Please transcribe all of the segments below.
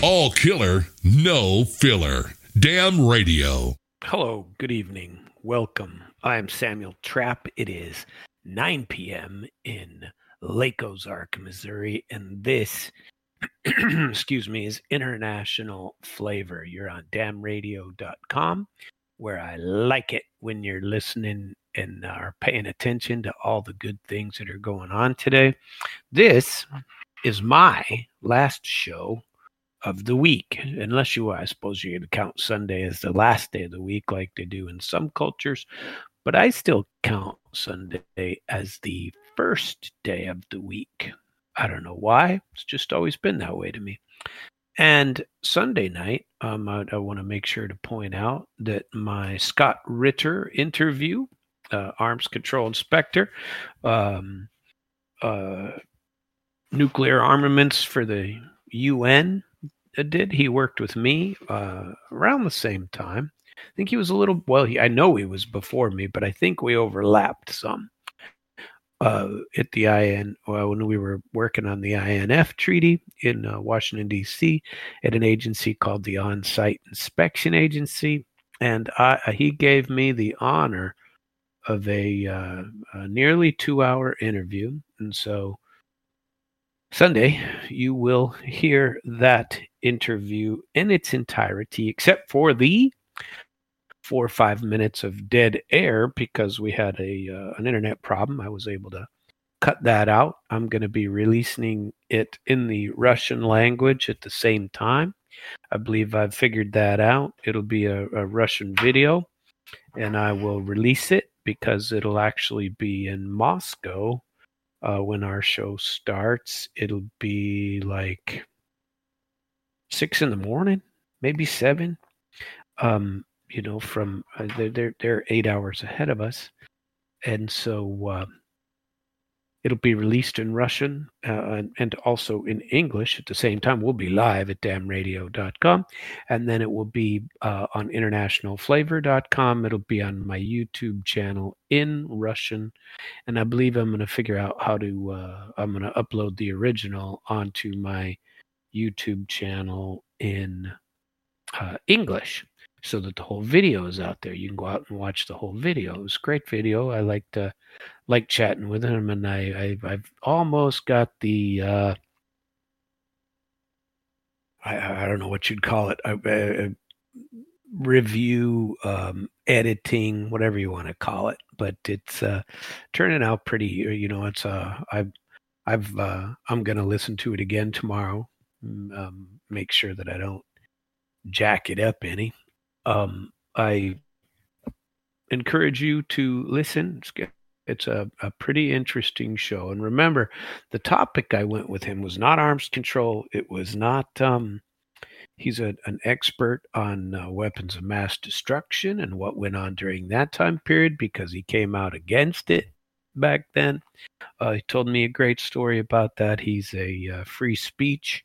All killer, no filler. Damn radio. Hello, good evening. Welcome. I'm Samuel Trapp. It is 9 p.m. in Lake Ozark, Missouri, and this, excuse me, is International Flavor. You're on damnradio.com, where I like it when you're listening and are paying attention to all the good things that are going on today. This is my last show of the week, unless I suppose you could count Sunday as the last day of the week like they do in some cultures, but I still count Sunday as the first day of the week. I don't know why. It's just always been that way to me. And Sunday night, I want to make sure to point out that my Scott Ritter interview, Arms Control Inspector, nuclear armaments for the UN, he worked with me around the same time. I think he was a little, I know he was before me, but I think we overlapped some at the IN, when we were working on the INF treaty in Washington, D.C. at an agency called the On-Site Inspection Agency. And he gave me the honor of a nearly 2-hour interview. And so Sunday, you will hear that interview in its entirety, except for the 4 or 5 minutes of dead air because we had an internet problem. I was able to cut that out. I'm going to be releasing it in the Russian language at the same time. I believe I've figured that out. It'll be a Russian video, and I will release it because it'll actually be in Moscow. When our show starts, it'll be like 6 a.m, maybe 7. From they're 8 hours ahead of us, and so it'll be released in Russian and also in English at the same time. We'll be live at damnradio.com, and then it will be on internationalflavor.com. It'll be on my YouTube channel in Russian, and I believe I'm going to figure out how to I'm going to upload the original onto my YouTube channel in English, so that the whole video is out there. You can go out and watch the whole video. It was a great video. I like chatting with him, and I've almost got the I don't know what you'd call it, review, editing, whatever you want to call it, but it's turning out pretty. It's I'm going to listen to it again tomorrow. Make sure that I don't jack it up any. I encourage you to listen. It's a pretty interesting show. And remember, the topic I went with him was not arms control. It was not, he's an expert on weapons of mass destruction and what went on during that time period because he came out against it back then. He told me a great story about that. He's a free speech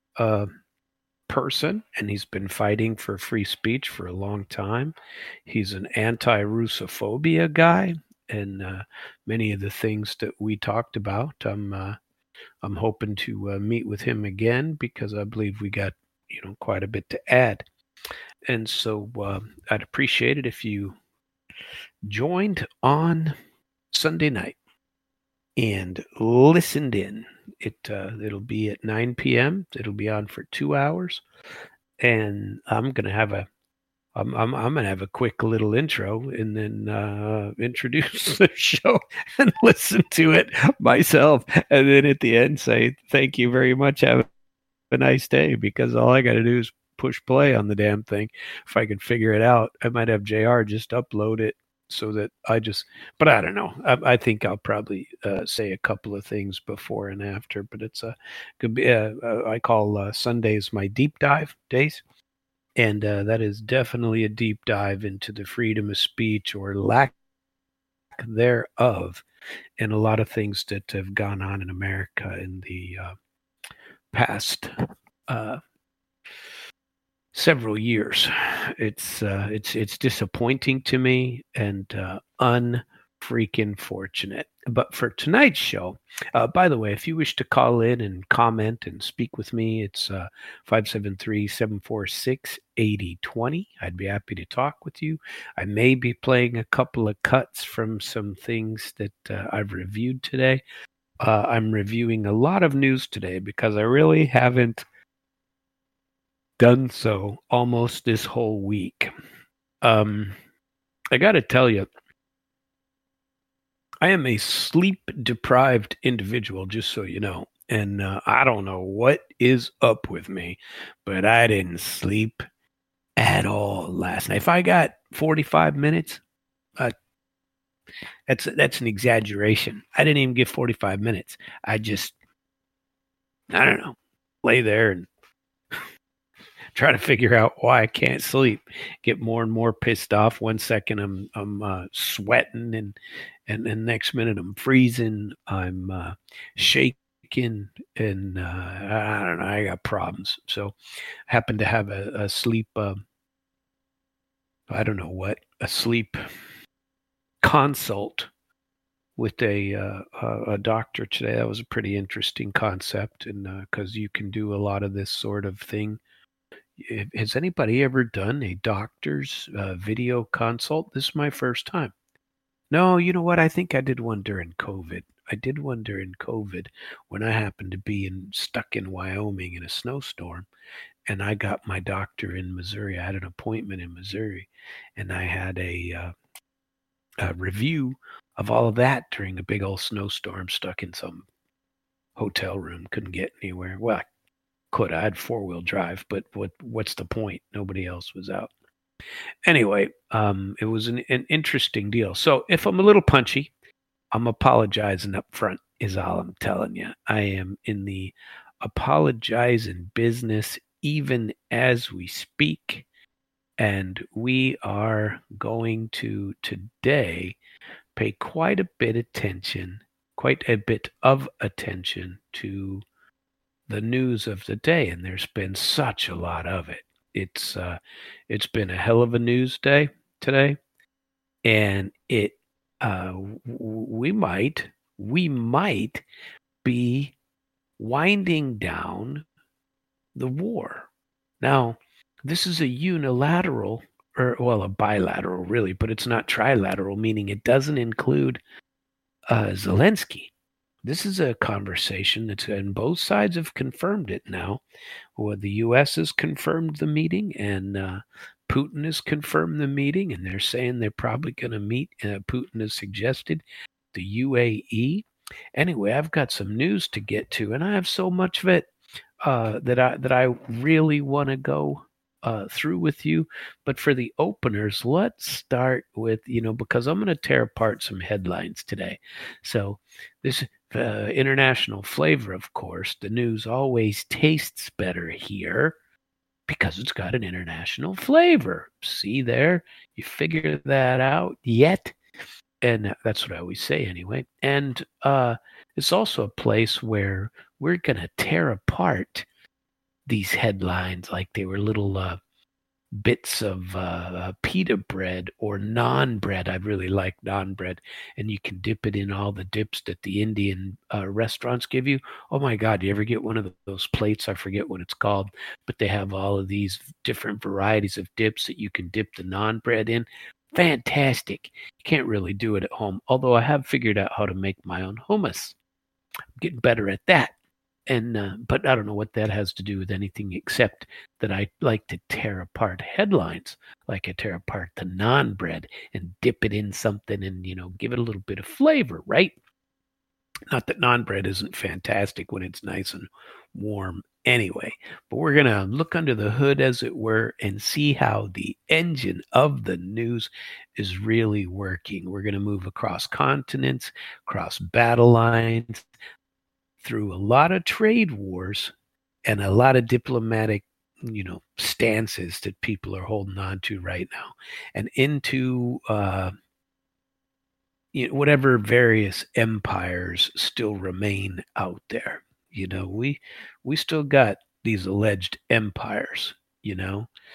person, and he's been fighting for free speech for a long time. He's an anti-Russophobia guy, and many of the things that we talked about, I'm hoping to meet with him again because I believe we got quite a bit to add. And so I'd appreciate it if you joined on Sunday night and listened in. It'll be at 9 p.m. It'll be on for 2 hours, and I'm gonna have a quick little intro and then introduce the show and listen to it myself, and then at the end say thank you very much. Have a nice day, because all I got to do is push play on the damn thing. If I can figure it out, I might have JR just upload it. So that but I don't know. I think I'll probably say a couple of things before and after, but it's could be. I call Sundays my deep dive days, and that is definitely a deep dive into the freedom of speech or lack thereof, and a lot of things that have gone on in America in the past several years. It's disappointing to me and freaking fortunate. But for tonight's show, by the way, if you wish to call in and comment and speak with me, it's 573-746-8020. I'd be happy to talk with you. I may be playing a couple of cuts from some things that I've reviewed today. I'm reviewing a lot of news today because I really haven't done so almost this whole week. I got to tell you, I am a sleep-deprived individual, just so you know. And I don't know what is up with me, but I didn't sleep at all last night. If I got 45 minutes, that's an exaggeration. I didn't even get 45 minutes. I don't know, lay there and try to figure out why I can't sleep. Get more and more pissed off. 1 second I'm sweating, and next minute I'm freezing. I'm shaking, and I don't know. I got problems. So I happen to have a sleep. I don't know what, a sleep consult with a doctor today. That was a pretty interesting concept, and because you can do a lot of this sort of thing. Has anybody ever done a doctor's video consult? This is my first time. No, you know what? I think I did one during COVID. I did one during COVID when I happened to be stuck in Wyoming in a snowstorm, and I got my doctor in Missouri. I had an appointment in Missouri, and I had a review of all of that during a big old snowstorm, stuck in some hotel room, couldn't get anywhere. Well, I could. I had 4-wheel drive, but what's the point? Nobody else was out. Anyway, it was an interesting deal. So if I'm a little punchy, I'm apologizing up front, is all I'm telling you. I am in the apologizing business even as we speak. And we are going to today pay quite a bit of attention to the news of the day, and there's been such a lot of it. It's been a hell of a news day today, and we might be winding down the war. Now, this is a unilateral, a bilateral, really, but it's not trilateral, meaning it doesn't include Zelensky. This is a conversation and both sides have confirmed it now. Well, the U.S. has confirmed the meeting, and Putin has confirmed the meeting, and they're saying they're probably going to meet. Putin has suggested the UAE. Anyway, I've got some news to get to, and I have so much of it that I really want to go through with you. But for the openers, let's start with, because I'm going to tear apart some headlines today. So this international flavor, of course, the news always tastes better here because it's got an international flavor. See there? You figure that out yet? And that's what I always say anyway. And it's also a place where we're going to tear apart these headlines like they were little bits of pita bread or naan bread. I really like naan bread. And you can dip it in all the dips that the Indian restaurants give you. Oh my God, you ever get one of those plates? I forget what it's called, but they have all of these different varieties of dips that you can dip the naan bread in. Fantastic. You can't really do it at home, although I have figured out how to make my own hummus. I'm getting better at that. And but I don't know what that has to do with anything except that I like to tear apart headlines, like I tear apart the naan bread and dip it in something and, give it a little bit of flavor, right? Not that naan bread isn't fantastic when it's nice and warm anyway, but we're going to look under the hood, as it were, and see how the engine of the news is really working. We're going to move across continents, across battle lines, through a lot of trade wars and a lot of diplomatic, stances that people are holding on to right now, and into whatever various empires still remain out there. We still got these alleged empires.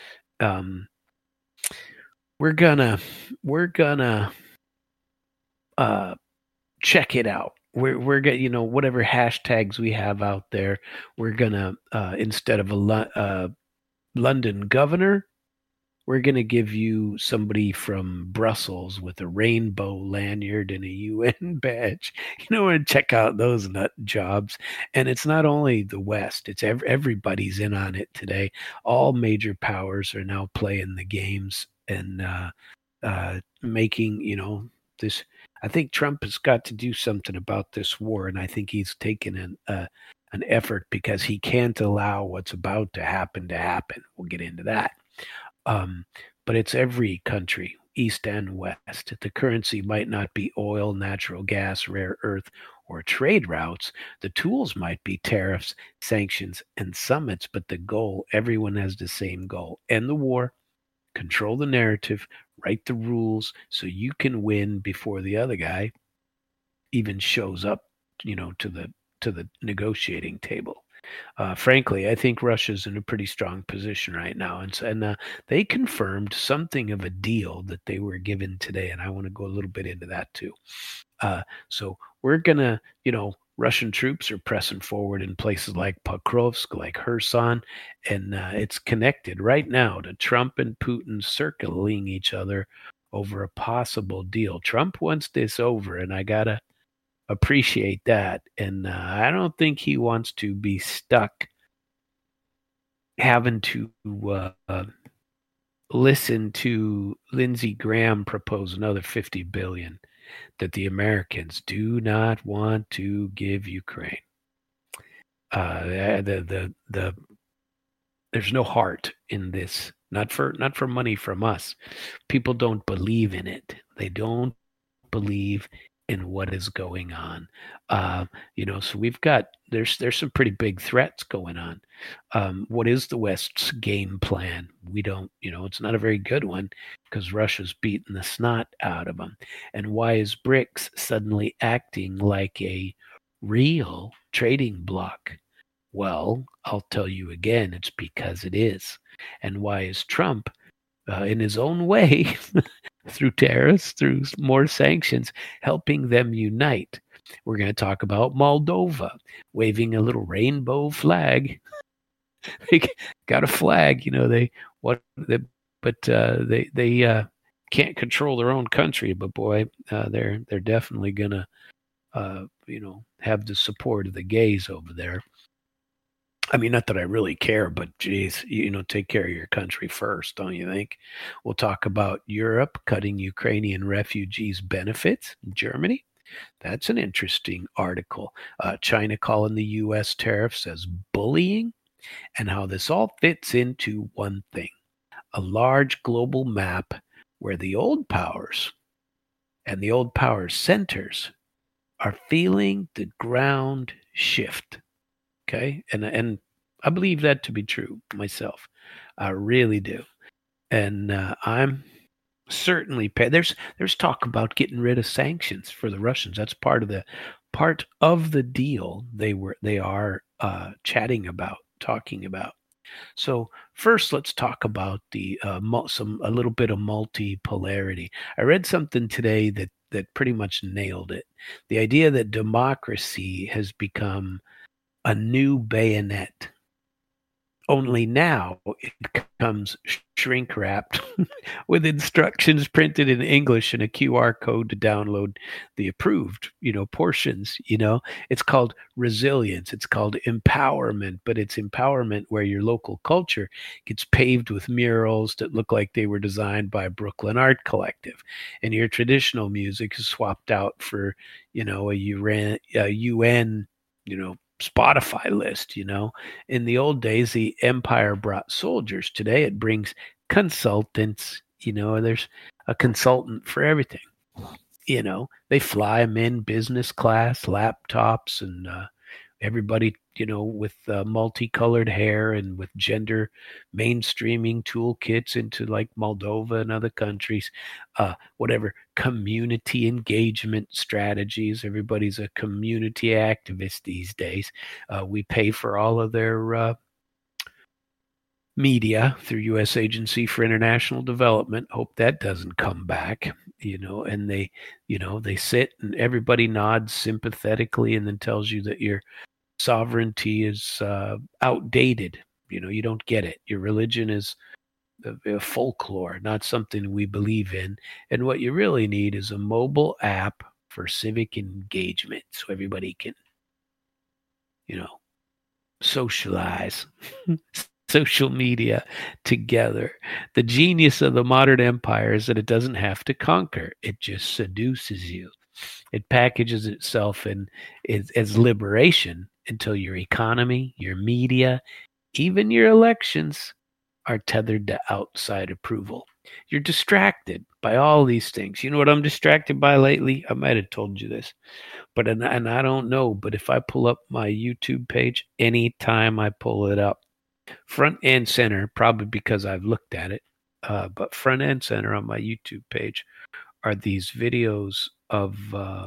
We're gonna check it out. We're gonna, whatever hashtags we have out there, we're gonna instead of a London governor, we're gonna give you somebody from Brussels with a rainbow lanyard and a UN badge. And check out those nut jobs. And it's not only the West; it's everybody's in on it today. All major powers are now playing the games and making this. I think Trump has got to do something about this war, and I think he's taken an effort because he can't allow what's about to happen to happen. We'll get into that. But it's every country, East and West. The currency might not be oil, natural gas, rare earth, or trade routes. The tools might be tariffs, sanctions, and summits, but the goal, everyone has the same goal: end the war, control the narrative, write the rules so you can win before the other guy even shows up, to the negotiating table. Frankly, I think Russia's in a pretty strong position right now, and they confirmed something of a deal that they were given today, and I want to go a little bit into that too. So we're gonna, Russian troops are pressing forward in places like Pokrovsk, like Kherson, and it's connected right now to Trump and Putin circling each other over a possible deal. Trump wants this over, and I gotta appreciate that. And I don't think he wants to be stuck having to listen to Lindsey Graham propose another $50 billion that the Americans do not want to give Ukraine. There's no heart in this. Not for money from us. People don't believe in it. They don't believe in what is going on. So we've got there's some pretty big threats going on. What is the West's game plan? We don't, it's not a very good one because Russia's beating the snot out of them. And why is BRICS suddenly acting like a real trading bloc? Well, I'll tell you again, it's because it is. And why is Trump, in his own way, through tariffs, through more sanctions, helping them unite? We're going to talk about Moldova waving a little rainbow flag. They got a flag, they can't control their own country. But boy, they're definitely going to, have the support of the gays over there. I mean, not that I really care, but geez, take care of your country first, don't you think? We'll talk about Europe cutting Ukrainian refugees' benefits in Germany. That's an interesting article. China calling the U.S. tariffs as bullying, and how this all fits into one thing: a large global map where the old powers and the old power centers are feeling the ground shift. Okay, and I believe that to be true myself. I really do, and I'm certainly there's talk about getting rid of sanctions for the Russians. That's part of the deal they are talking about. So first, let's talk about a little bit of multipolarity. I read something today that pretty much nailed it. The idea that democracy has become a new bayonet. Only now it comes shrink wrapped with instructions printed in English and a QR code to download the approved, portions. It's called resilience. It's called empowerment, but it's empowerment where your local culture gets paved with murals that look like they were designed by Brooklyn Art Collective, and your traditional music is swapped out for, a UN, Spotify list. In the old days, the empire brought soldiers. Today it brings consultants. There's a consultant for everything. They fly them in business class, laptops, and everybody, with multicolored hair and with gender mainstreaming toolkits into like Moldova and other countries, whatever community engagement strategies. Everybody's a community activist these days. We pay for all of their media through U.S. Agency for International Development. Hope that doesn't come back, and they sit and everybody nods sympathetically and then tells you that your sovereignty is outdated. You don't get it. Your religion is a folklore, not something we believe in. And what you really need is a mobile app for civic engagement so everybody can, socialize. Social media together. The genius of the modern empire is that it doesn't have to conquer. It just seduces you. It packages itself as liberation until your economy, your media, even your elections are tethered to outside approval. You're distracted by all these things. You know what I'm distracted by lately? I might have told you this, but and I don't know. But if I pull up my YouTube page, anytime I pull it up, front and center, probably because I've looked at it, but front and center on my YouTube page are these videos of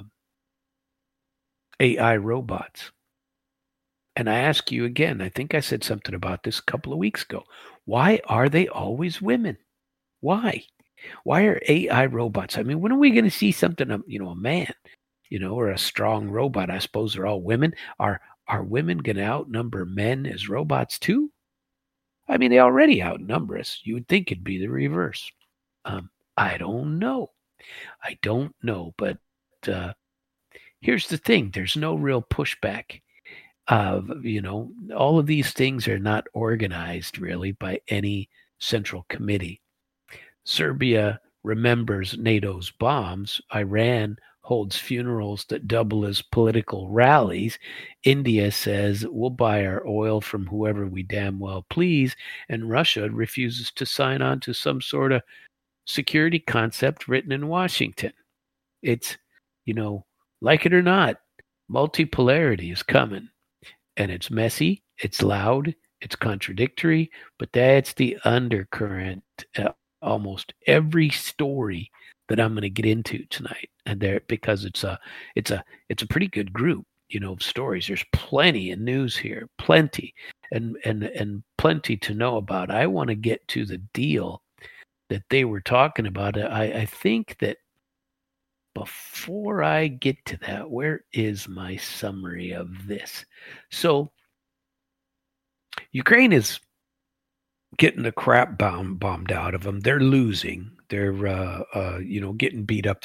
AI robots. And I ask you again, I think I said something about this a couple of weeks ago. Why are they always women? Why? Why are AI robots? I mean, when are we going to see something, a man, or a strong robot? I suppose they're all women. Are women going to outnumber men as robots too? I mean, they already outnumber us. You would think it'd be the reverse. I don't know. But here's the thing. There's no real pushback. All of these things are not organized really by any central committee. Serbia remembers NATO's bombs. Iran holds funerals that double as political rallies. India says we'll buy our oil from whoever we damn well please. And Russia refuses to sign on to some sort of security concept written in Washington. It's, like it or not, multipolarity is coming. And it's messy, it's loud, it's contradictory, but that's the undercurrent. Almost every story that I'm going to get into tonight, and there because it's a pretty good group, of stories. There's plenty of news here, plenty, and plenty to know about. I want to get to the deal that they were talking about. I think that before I get to that, where is my summary of this? So Ukraine is getting the crap bombed out of them. They're losing. They're, getting beat up.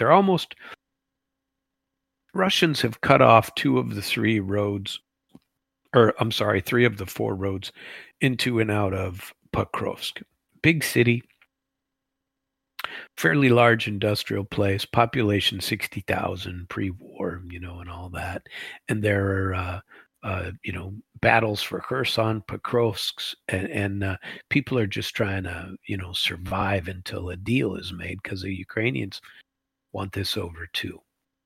Russians have cut off three of the four roads into and out of Pokrovsk. Big city, fairly large industrial place, population 60,000 pre-war, and all that. And there are, battles for Kherson, Pokrovsk, and people are just trying to, survive until a deal is made because the Ukrainians want this over too.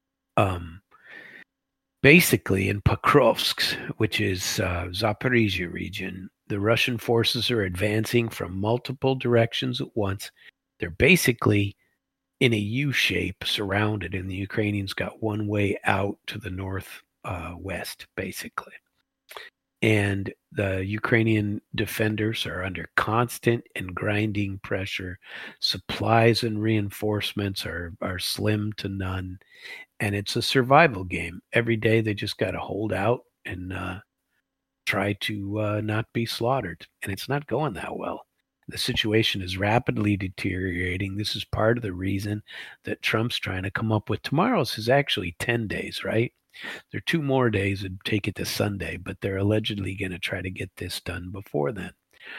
Basically, in Pokrovsk, which is Zaporizhia region, the Russian forces are advancing from multiple directions at once. They're basically in a U shape, surrounded, and the Ukrainians got one way out to the northwest, basically. And the Ukrainian defenders are under constant and grinding pressure. Supplies and reinforcements are slim to none. And it's a survival game. Every day they just got to hold out and try to not be slaughtered. And it's not going that well. The situation is rapidly deteriorating. This is part of the reason that Trump's trying to come up with tomorrow's is actually 10 days, right? There are 2 more days and take it to Sunday, but they're allegedly going to try to get this done before then.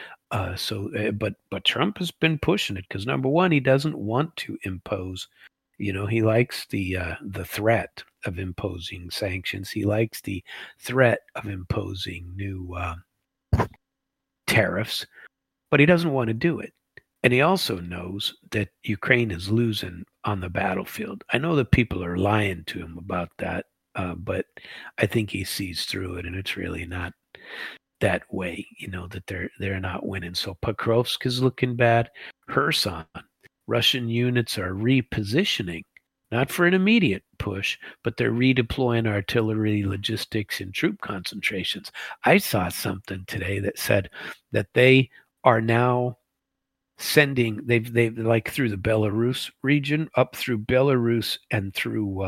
But Trump has been pushing it because, number one, he doesn't want to impose. He likes the threat of imposing sanctions. He likes the threat of imposing new tariffs, but he doesn't want to do it. And he also knows that Ukraine is losing on the battlefield. I know that people are lying to him about that, but I think he sees through it, and it's really not that way, that they're not winning. So Pokrovsk is looking bad. Kherson, Russian units are repositioning, not for an immediate push, but they're redeploying artillery, logistics, and troop concentrations. I saw something today that said that they are now sending. They've like through the Belarus region, up through Belarus and through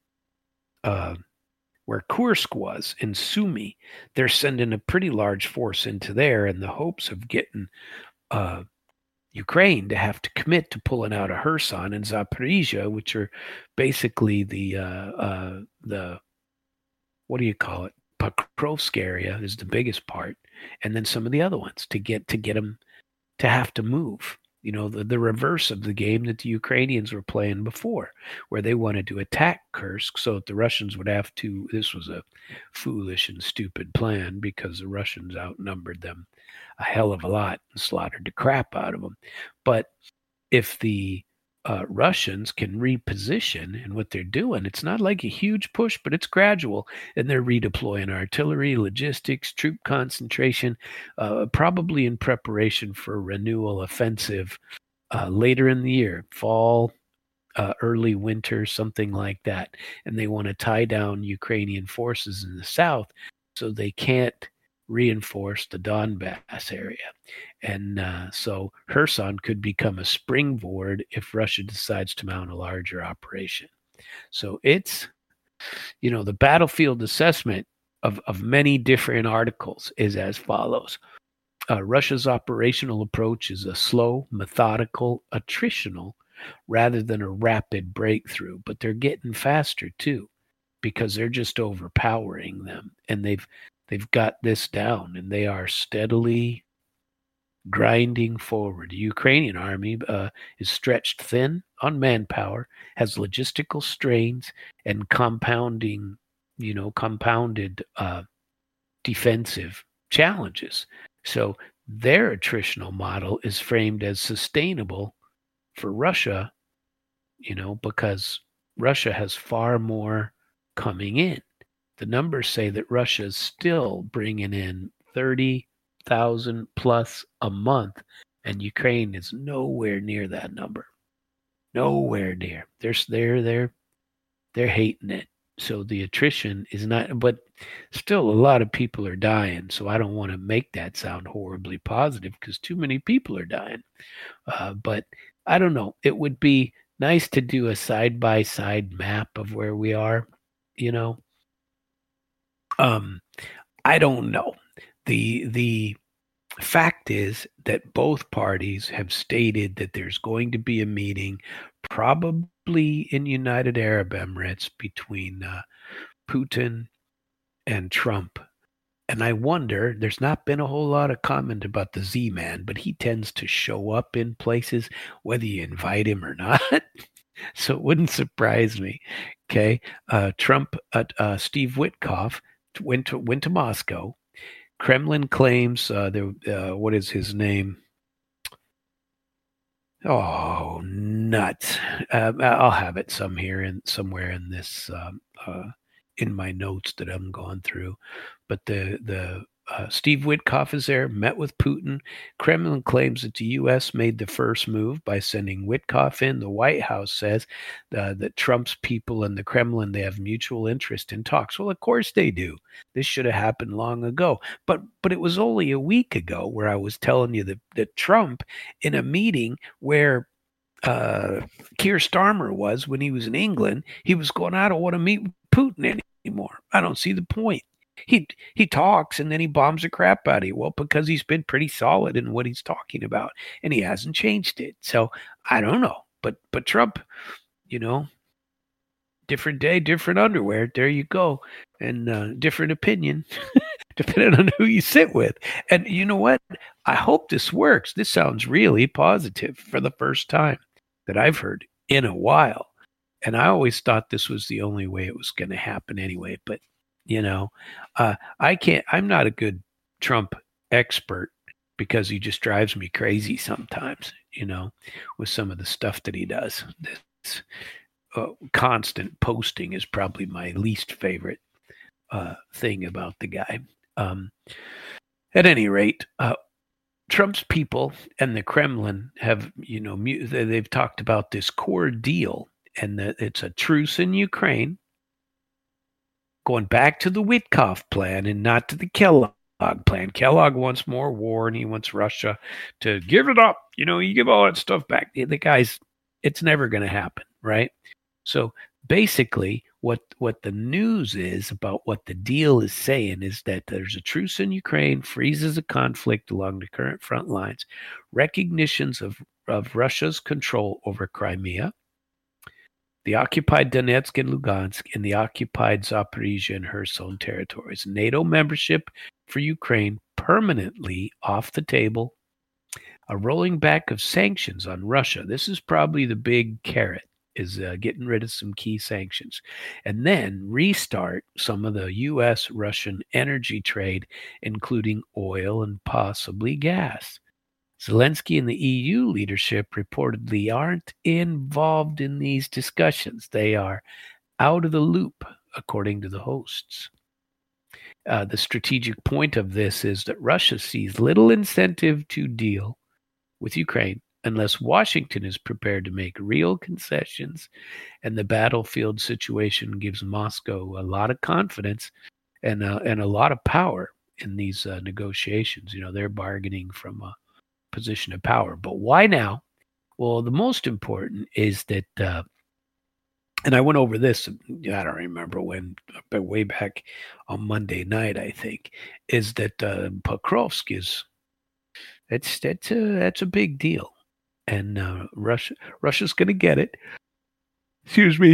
where Kursk was in Sumy. They're sending a pretty large force into there in the hopes of getting Ukraine to have to commit to pulling out of Kherson and Zaporizhia, which are basically the what do you call it? Pokrovsk area is the biggest part, and then some of the other ones to get them to have to move. You know, the reverse of the game that the Ukrainians were playing before, where they wanted to attack Kursk so that the Russians would have to. This was a foolish and stupid plan because the Russians outnumbered them a hell of a lot and slaughtered the crap out of them. But if the Russians can reposition and what they're doing, it's not like a huge push, but it's gradual. And they're redeploying artillery, logistics, troop concentration, probably in preparation for a renewal offensive later in the year, fall, early winter, something like that. And they want to tie down Ukrainian forces in the south so they can't reinforce the Donbass area. And so Kherson could become a springboard if Russia decides to mount a larger operation. So it's, the battlefield assessment of many different articles is as follows. Russia's operational approach is a slow, methodical, attritional, rather than a rapid breakthrough. But they're getting faster, too, because they're just overpowering them. And they've got this down, and they are steadily grinding forward. The Ukrainian army is stretched thin on manpower, has logistical strains, and compounded defensive challenges. So their attritional model is framed as sustainable for Russia, because Russia has far more coming in. The numbers say that Russia is still bringing in 30,000 plus a month, and Ukraine is nowhere near that number. Nowhere near. They're hating it. So the attrition is not, but still a lot of people are dying. So I don't want to make that sound horribly positive because too many people are dying. But I don't know. It would be nice to do a side-by-side map of where we are, I don't know. The fact is that both parties have stated that there's going to be a meeting, probably in United Arab Emirates, between Putin and Trump. And I wonder, there's not been a whole lot of comment about the Z-Man, but he tends to show up in places whether you invite him or not. So it wouldn't surprise me. Okay. Trump, Steve Witkoff went to Moscow. Kremlin claims what is his name? Oh, nuts! I'll have it somewhere in this in my notes that I'm going through. But the Steve Witkoff is there, met with Putin. Kremlin claims that the U.S. made the first move by sending Witkoff in. The White House says that Trump's people and the Kremlin, they have mutual interest in talks. Well, of course they do. This should have happened long ago. But it was only a week ago where I was telling you that Trump, in a meeting where Keir Starmer was when he was in England, he was going, I don't want to meet Putin anymore. I don't see the point. He talks and then he bombs the crap out of you. Well, because he's been pretty solid in what he's talking about and he hasn't changed it. So I don't know. But Trump, different day, different underwear. There you go. And different opinion, depending on who you sit with. And you know what? I hope this works. This sounds really positive for the first time that I've heard in a while. And I always thought this was the only way it was going to happen anyway. But I'm not a good Trump expert because he just drives me crazy sometimes, with some of the stuff that he does. This constant posting is probably my least favorite thing about the guy. At any rate, Trump's people and the Kremlin have, they've talked about this core deal and that it's a truce in Ukraine, going back to the Witkoff plan and not to the Kellogg plan. Kellogg wants more war, and he wants Russia to give it up. You give all that stuff back. The guy's, it's never going to happen, right? So basically, what the news is about what the deal is saying is that there's a truce in Ukraine, freezes a conflict along the current front lines, recognitions of Russia's control over Crimea, the occupied Donetsk and Lugansk, and the occupied Zaporizhia and Kherson territories. NATO membership for Ukraine permanently off the table. A rolling back of sanctions on Russia. This is probably the big carrot, is getting rid of some key sanctions. And then restart some of the U.S.-Russian energy trade, including oil and possibly gas. Zelensky and the EU leadership reportedly aren't involved in these discussions. They are out of the loop, according to the hosts. The strategic point of this is that Russia sees little incentive to deal with Ukraine unless Washington is prepared to make real concessions, and the battlefield situation gives Moscow a lot of confidence and a lot of power in these negotiations. They're bargaining from a position of power. But why now? Well, the most important is that, and I went over this, I don't remember when, but way back on Monday night, I think, is that Pokrovsk is, that's a big deal. And Russia's going to get it. Excuse me.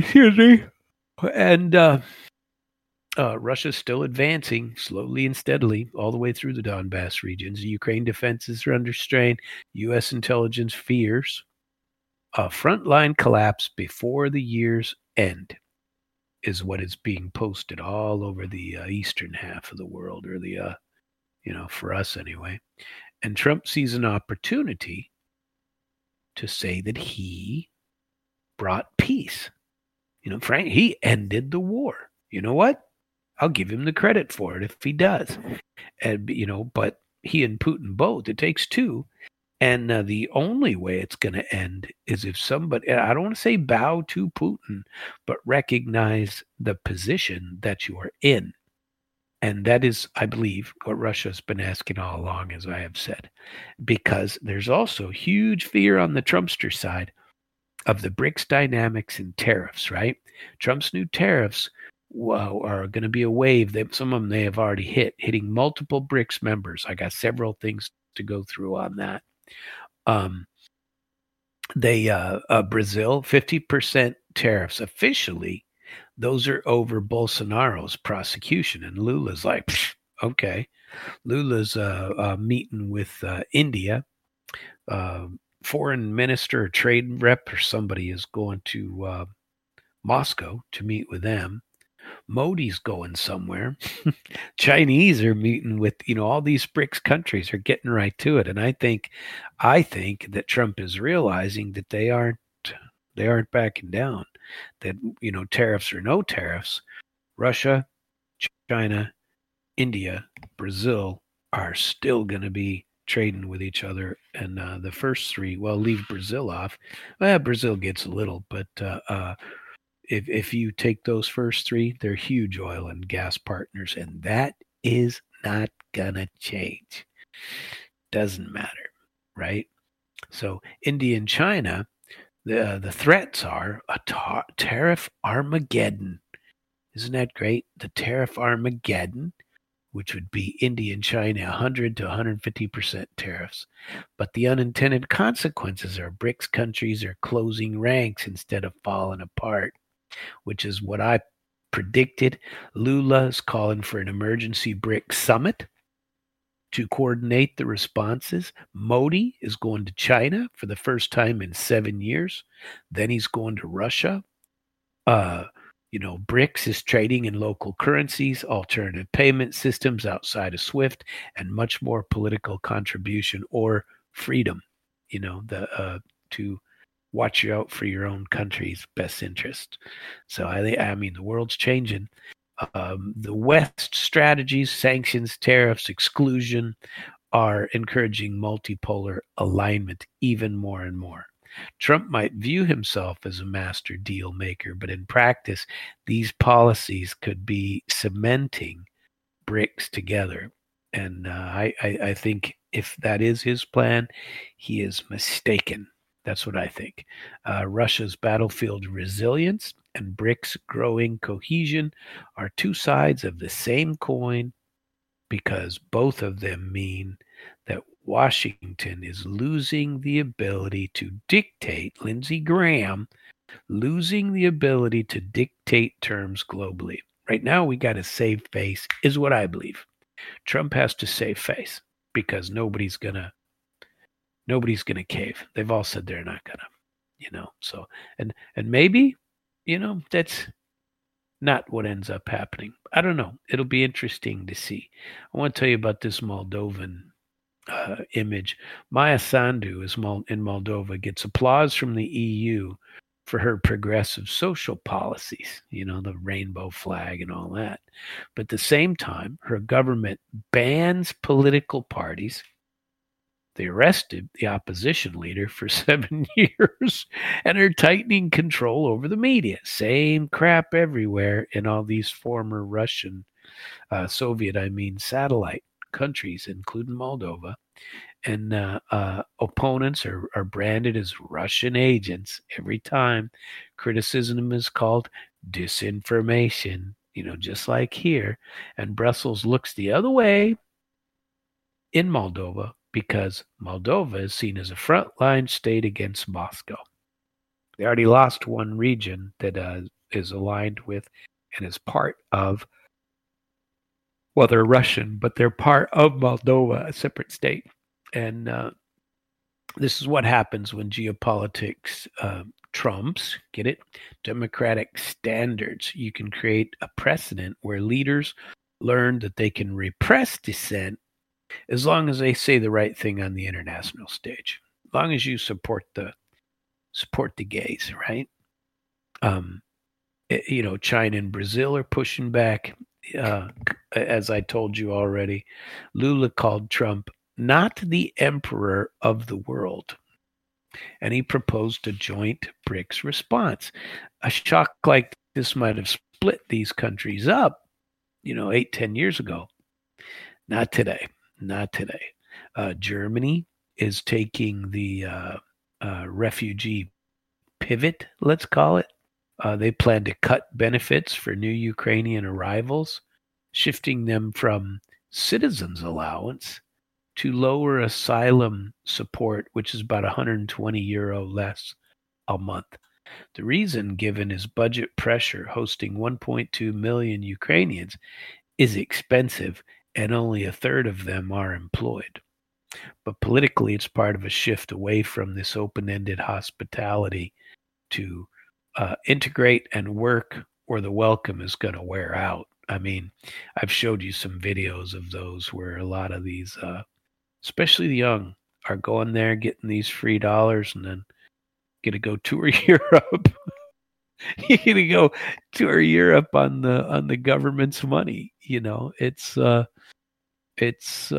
And Russia's still advancing slowly and steadily all the way through the Donbass regions. The Ukraine defenses are under strain. U.S. intelligence fears a frontline collapse before the year's end is what is being posted all over the eastern half of the world, or the, for us anyway. And Trump sees an opportunity to say that he brought peace. Frank, he ended the war. You know what? I'll give him the credit for it if he does. And, but he and Putin both, it takes two. And the only way it's going to end is if somebody, I don't want to say bow to Putin, but recognize the position that you are in. And that is, I believe, what Russia's been asking all along, as I have said, because there's also huge fear on the Trumpster side of the BRICS dynamics and tariffs, right? Trump's new tariffs are going to be a wave. Some of them they have already hitting multiple BRICS members. I got several things to go through on that. Brazil, 50% tariffs officially. Those are over Bolsonaro's prosecution, and Lula's like, okay. Lula's meeting with India. Foreign minister or trade rep or somebody is going to Moscow to meet with them. Modi's going somewhere. Chinese are meeting with, all these BRICS countries are getting right to it. And I think that Trump is realizing that they aren't backing down, that, tariffs or no tariffs, Russia, China, India, Brazil are still going to be trading with each other. And the first three, well, leave Brazil off. Well, Brazil gets a little, but if you take those first three, they're huge oil and gas partners, and that is not gonna change. Doesn't matter, right? So India and China, the threats are a tariff Armageddon. Isn't that great? The tariff Armageddon, which would be India and China 100 to 150% tariffs. But the unintended consequences are BRICS countries are closing ranks instead of falling apart, which is what I predicted. Lula is calling for an emergency BRICS summit to coordinate the responses. Modi is going to China for the first time in 7 years. Then he's going to Russia. BRICS is trading in local currencies, alternative payment systems outside of SWIFT, and much more political contribution or freedom, to watch you out for your own country's best interest. So I mean, the world's changing. The West strategies, sanctions, tariffs, exclusion are encouraging multipolar alignment even more and more. Trump might view himself as a master deal maker, but in practice, these policies could be cementing BRICS together. And I think if that is his plan, he is mistaken. That's what I think. Russia's battlefield resilience and BRICS' growing cohesion are two sides of the same coin because both of them mean that Washington is losing the ability to dictate, Lindsey Graham, losing the ability to dictate terms globally. Right now, we got to save face, is what I believe. Trump has to save face because nobody's gonna cave. They've all said they're not gonna, So and maybe, that's not what ends up happening. I don't know. It'll be interesting to see. I want to tell you about this Moldovan image. Maya Sandu is in Moldova, gets applause from the EU for her progressive social policies, the rainbow flag and all that. But at the same time, her government bans political parties. They arrested the opposition leader for 7 years and are tightening control over the media. Same crap everywhere in all these former Russian, Soviet, satellite countries, including Moldova. And opponents are branded as Russian agents every time. Criticism is called disinformation, just like here. And Brussels looks the other way in Moldova because Moldova is seen as a frontline state against Moscow. They already lost one region that is aligned with and is part of, well, they're Russian, but they're part of Moldova, a separate state. And this is what happens when geopolitics trumps, get it, democratic standards. You can create a precedent where leaders learn that they can repress dissent as long as they say the right thing on the international stage. As long as you support the gays, right? China and Brazil are pushing back. As I told you already, Lula called Trump not the emperor of the world. And he proposed a joint BRICS response. A shock like this might have split these countries up, 8-10 years ago. Not today. Germany is taking the refugee pivot, let's call it. They plan to cut benefits for new Ukrainian arrivals, shifting them from citizens' allowance to lower asylum support, which is about €120 less a month. The reason given is budget pressure. Hosting 1.2 million Ukrainians is expensive, and only a third of them are employed. But politically, it's part of a shift away from this open-ended hospitality to integrate and work, or the welcome is going to wear out. I've showed you some videos of those where a lot of these especially the young, are going there, getting these free dollars, and then get to go tour Europe. You're gonna go tour Europe on the government's money. It's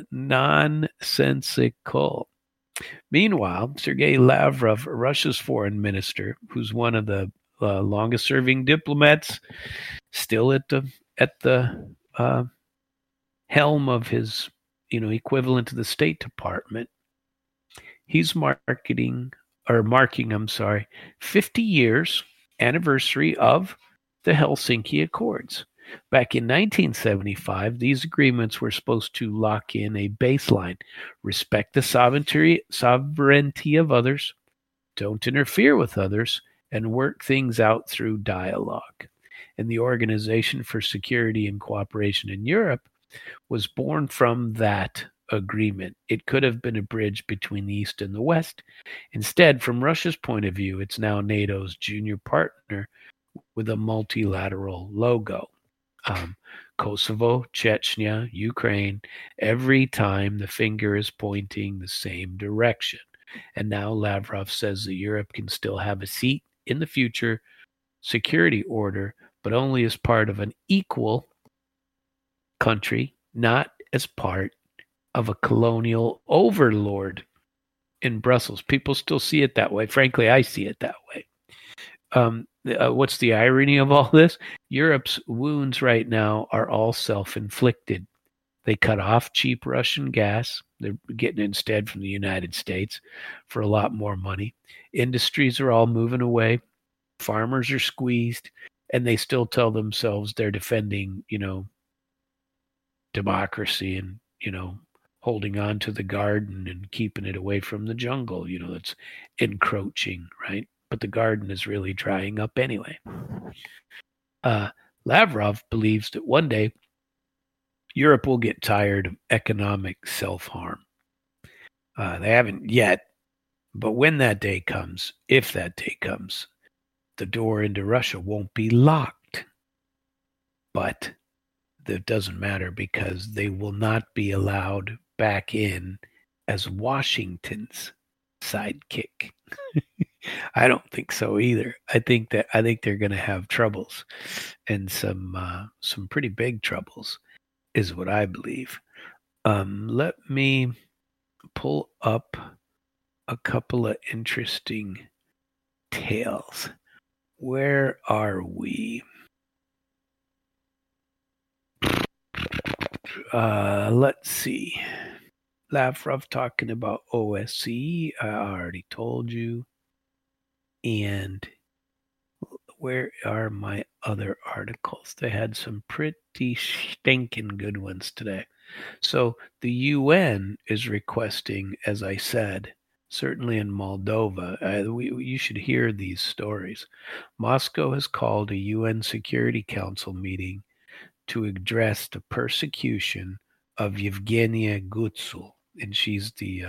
nonsensical. Meanwhile, Sergei Lavrov, Russia's foreign minister, who's one of the longest-serving diplomats, still at the helm of his equivalent to the State Department, he's marking 50 years anniversary of the Helsinki Accords. Back in 1975, these agreements were supposed to lock in a baseline: respect the sovereignty of others, don't interfere with others, and work things out through dialogue. And the Organization for Security and Cooperation in Europe was born from that agreement. It could have been a bridge between the East and the West. Instead, from Russia's point of view, it's now NATO's junior partner with a multilateral logo. Kosovo, Chechnya, Ukraine, every time the finger is pointing the same direction. And now Lavrov says that Europe can still have a seat in the future security order, but only as part of an equal country, not as part of a colonial overlord in Brussels. People still see it that way. Frankly, I see it that way. What's the irony of all this? Europe's wounds right now are all self-inflicted. They cut off cheap Russian gas. They're getting it instead from the United States for a lot more money. Industries are all moving away. Farmers are squeezed, and they still tell themselves they're defending, democracy and, holding on to the garden and keeping it away from the jungle, that's encroaching, right? But the garden is really drying up anyway. Lavrov believes that one day Europe will get tired of economic self-harm. They haven't yet, but when that day comes, if that day comes, the door into Russia won't be locked. But that doesn't matter because they will not be allowed back in as Washington's sidekick. I don't think so either. I think they're going to have troubles, and some pretty big troubles, is what I believe. Let me pull up a couple of interesting tales. Where are we? Let's see. Lavrov talking about OSCE. I already told you. And where are my other articles? They had some pretty stinking good ones today. So the UN is requesting, as I said, certainly in Moldova, you should hear these stories. Moscow has called a UN Security Council meeting to address the persecution of Yevgenia Gutsul, and she's the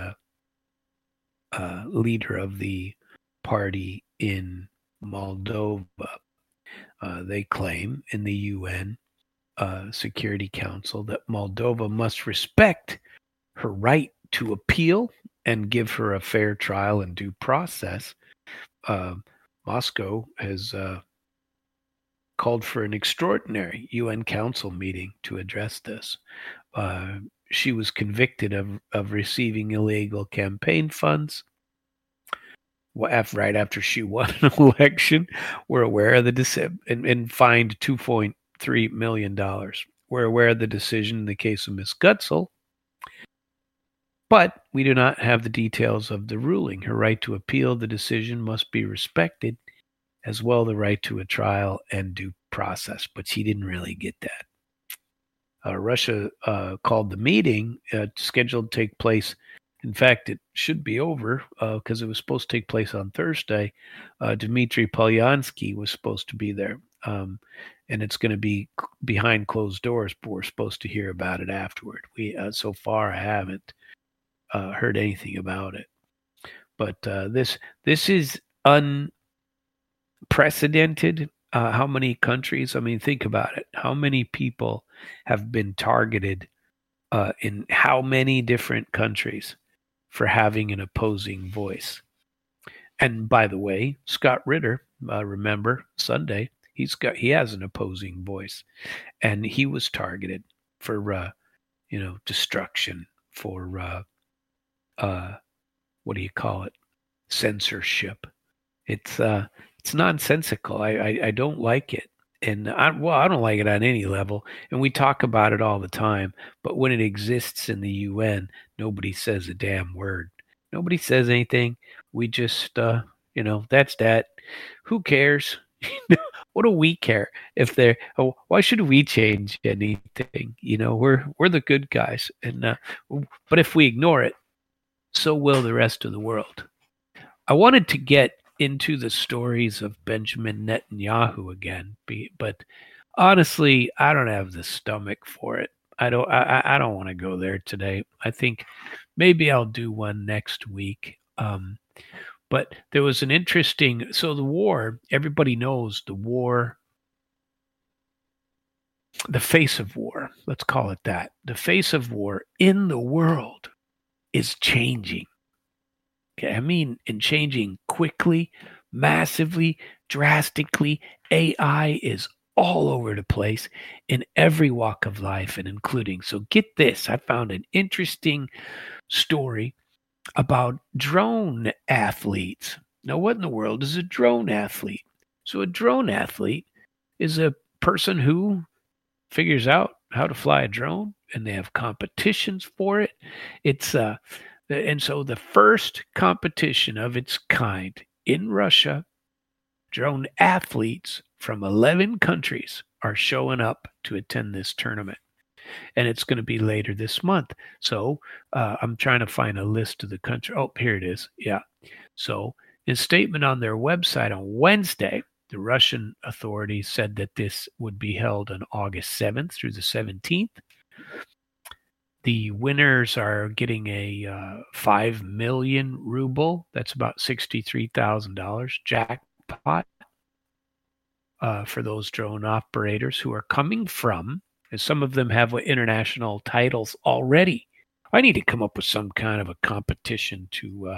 leader of the party in Moldova. They claim in the UN Security Council that Moldova must respect her right to appeal and give her a fair trial and due process. Moscow has called for an extraordinary UN Council meeting to address this. She was convicted of receiving illegal campaign funds right after she won an election. We're aware of the decision and fined $2.3 million. We're aware of the decision in the case of Ms. Gutzel, but we do not have the details of the ruling. Her right to appeal the decision must be respected, as well the right to a trial and due process, but she didn't really get that. Russia called the meeting scheduled to take place. In fact, it should be over because it was supposed to take place on Thursday. Dmitry Polyansky was supposed to be there, and it's going to be behind closed doors, but we're supposed to hear about it afterward. So far, I haven't heard anything about it. But this is unprecedented. How many countries? I mean, think about it. How many people have been targeted in how many different countries for having an opposing voice? And by the way, Scott Ritter, remember Sunday, he has an opposing voice, and he was targeted for destruction, for what do you call it? Censorship. It's nonsensical. I don't like it. And I don't like it on any level. And we talk about it all the time. But when it exists in the UN, nobody says a damn word. Nobody says anything. We just, that's that. Who cares? What do we care if they're? Oh, why should we change anything? We're the good guys. And but if we ignore it, so will the rest of the world. I wanted to get into the stories of Benjamin Netanyahu again, but honestly, I don't have the stomach for it. I don't want to go there today. I think maybe I'll do one next week. But there was an interesting. So the war, everybody knows the war. The face of war, let's call it that. The face of war in the world is changing. Okay, I mean, and changing quickly, massively, drastically. AI is all over the place in every walk of life and including. So get this. I found an interesting story about drone athletes. Now, what in the world is a drone athlete? So a drone athlete is a person who figures out how to fly a drone and they have competitions for it. It's and so the first competition of its kind in Russia, drone athletes from 11 countries are showing up to attend this tournament. And it's going to be later this month. So I'm trying to find a list of the country. Oh, here it is. Yeah. So in a statement on their website on Wednesday, the Russian authorities said that this would be held on August 7th through the 17th. The winners are getting a 5 million ruble. That's about $63,000 jackpot for those drone operators who are coming from, and some of them have international titles already. I need to come up with some kind of a competition to,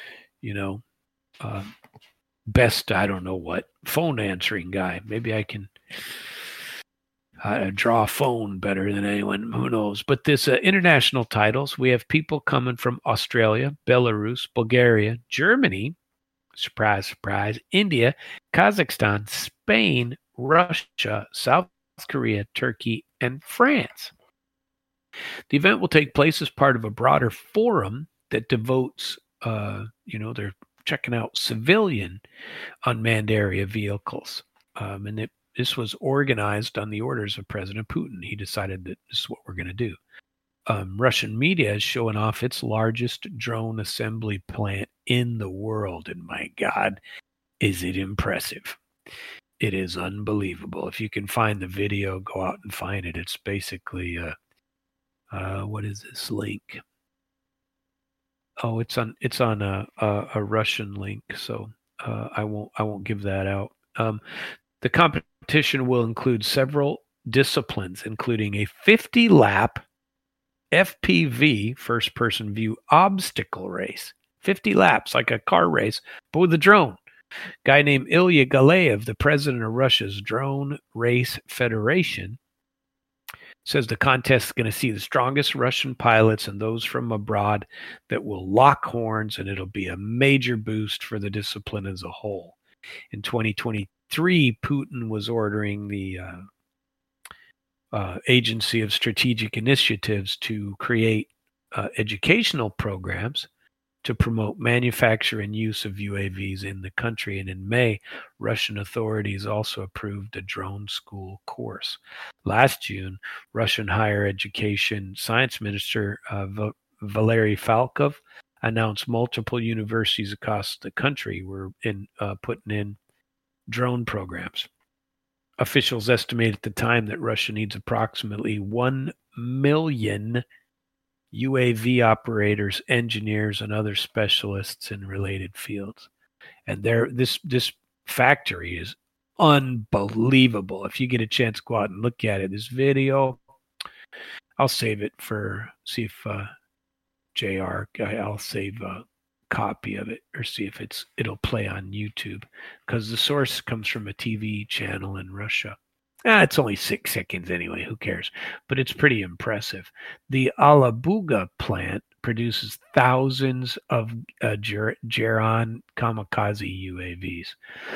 best, I don't know what, phone answering guy. Maybe I can draw a phone better than anyone. Who knows? But this international titles, we have people coming from Australia, Belarus, Bulgaria, Germany, surprise, surprise, India, Kazakhstan, Spain, Russia, South Korea, Turkey, and France. The event will take place as part of a broader forum that devotes, they're checking out civilian unmanned area vehicles. And this was organized on the orders of President Putin. He decided that this is what we're going to do. Russian media is showing off its largest drone assembly plant in the world. And my God, is it impressive. It is unbelievable. If you can find the video, go out and find it. It's basically, what is this link? Oh, it's on a Russian link, so I won't give that out. The competition will include several disciplines, including a 50-lap FPV, first-person view obstacle race. 50 laps, like a car race, but with a drone. Guy named Ilya Galeyev, the president of Russia's Drone Race Federation, says the contest is going to see the strongest Russian pilots and those from abroad that will lock horns, and it'll be a major boost for the discipline as a whole. In 2023, Putin was ordering the Agency of Strategic Initiatives to create educational programs to promote manufacture and use of UAVs in the country. And in May, Russian authorities also approved a drone school course. Last June, Russian higher education science minister Valery Falkov announced multiple universities across the country were putting in drone programs. Officials estimate at the time that Russia needs approximately 1 million UAV operators, engineers, and other specialists in related fields. And this factory is unbelievable. If you get a chance, go out and look at it. This video, I'll save it see if JR, I'll save a copy of it or see if it'll play on YouTube, because the source comes from a TV channel in Russia. It's only 6 seconds anyway. Who cares? But it's pretty impressive. The Alabuga plant produces thousands of Geran kamikaze UAVs.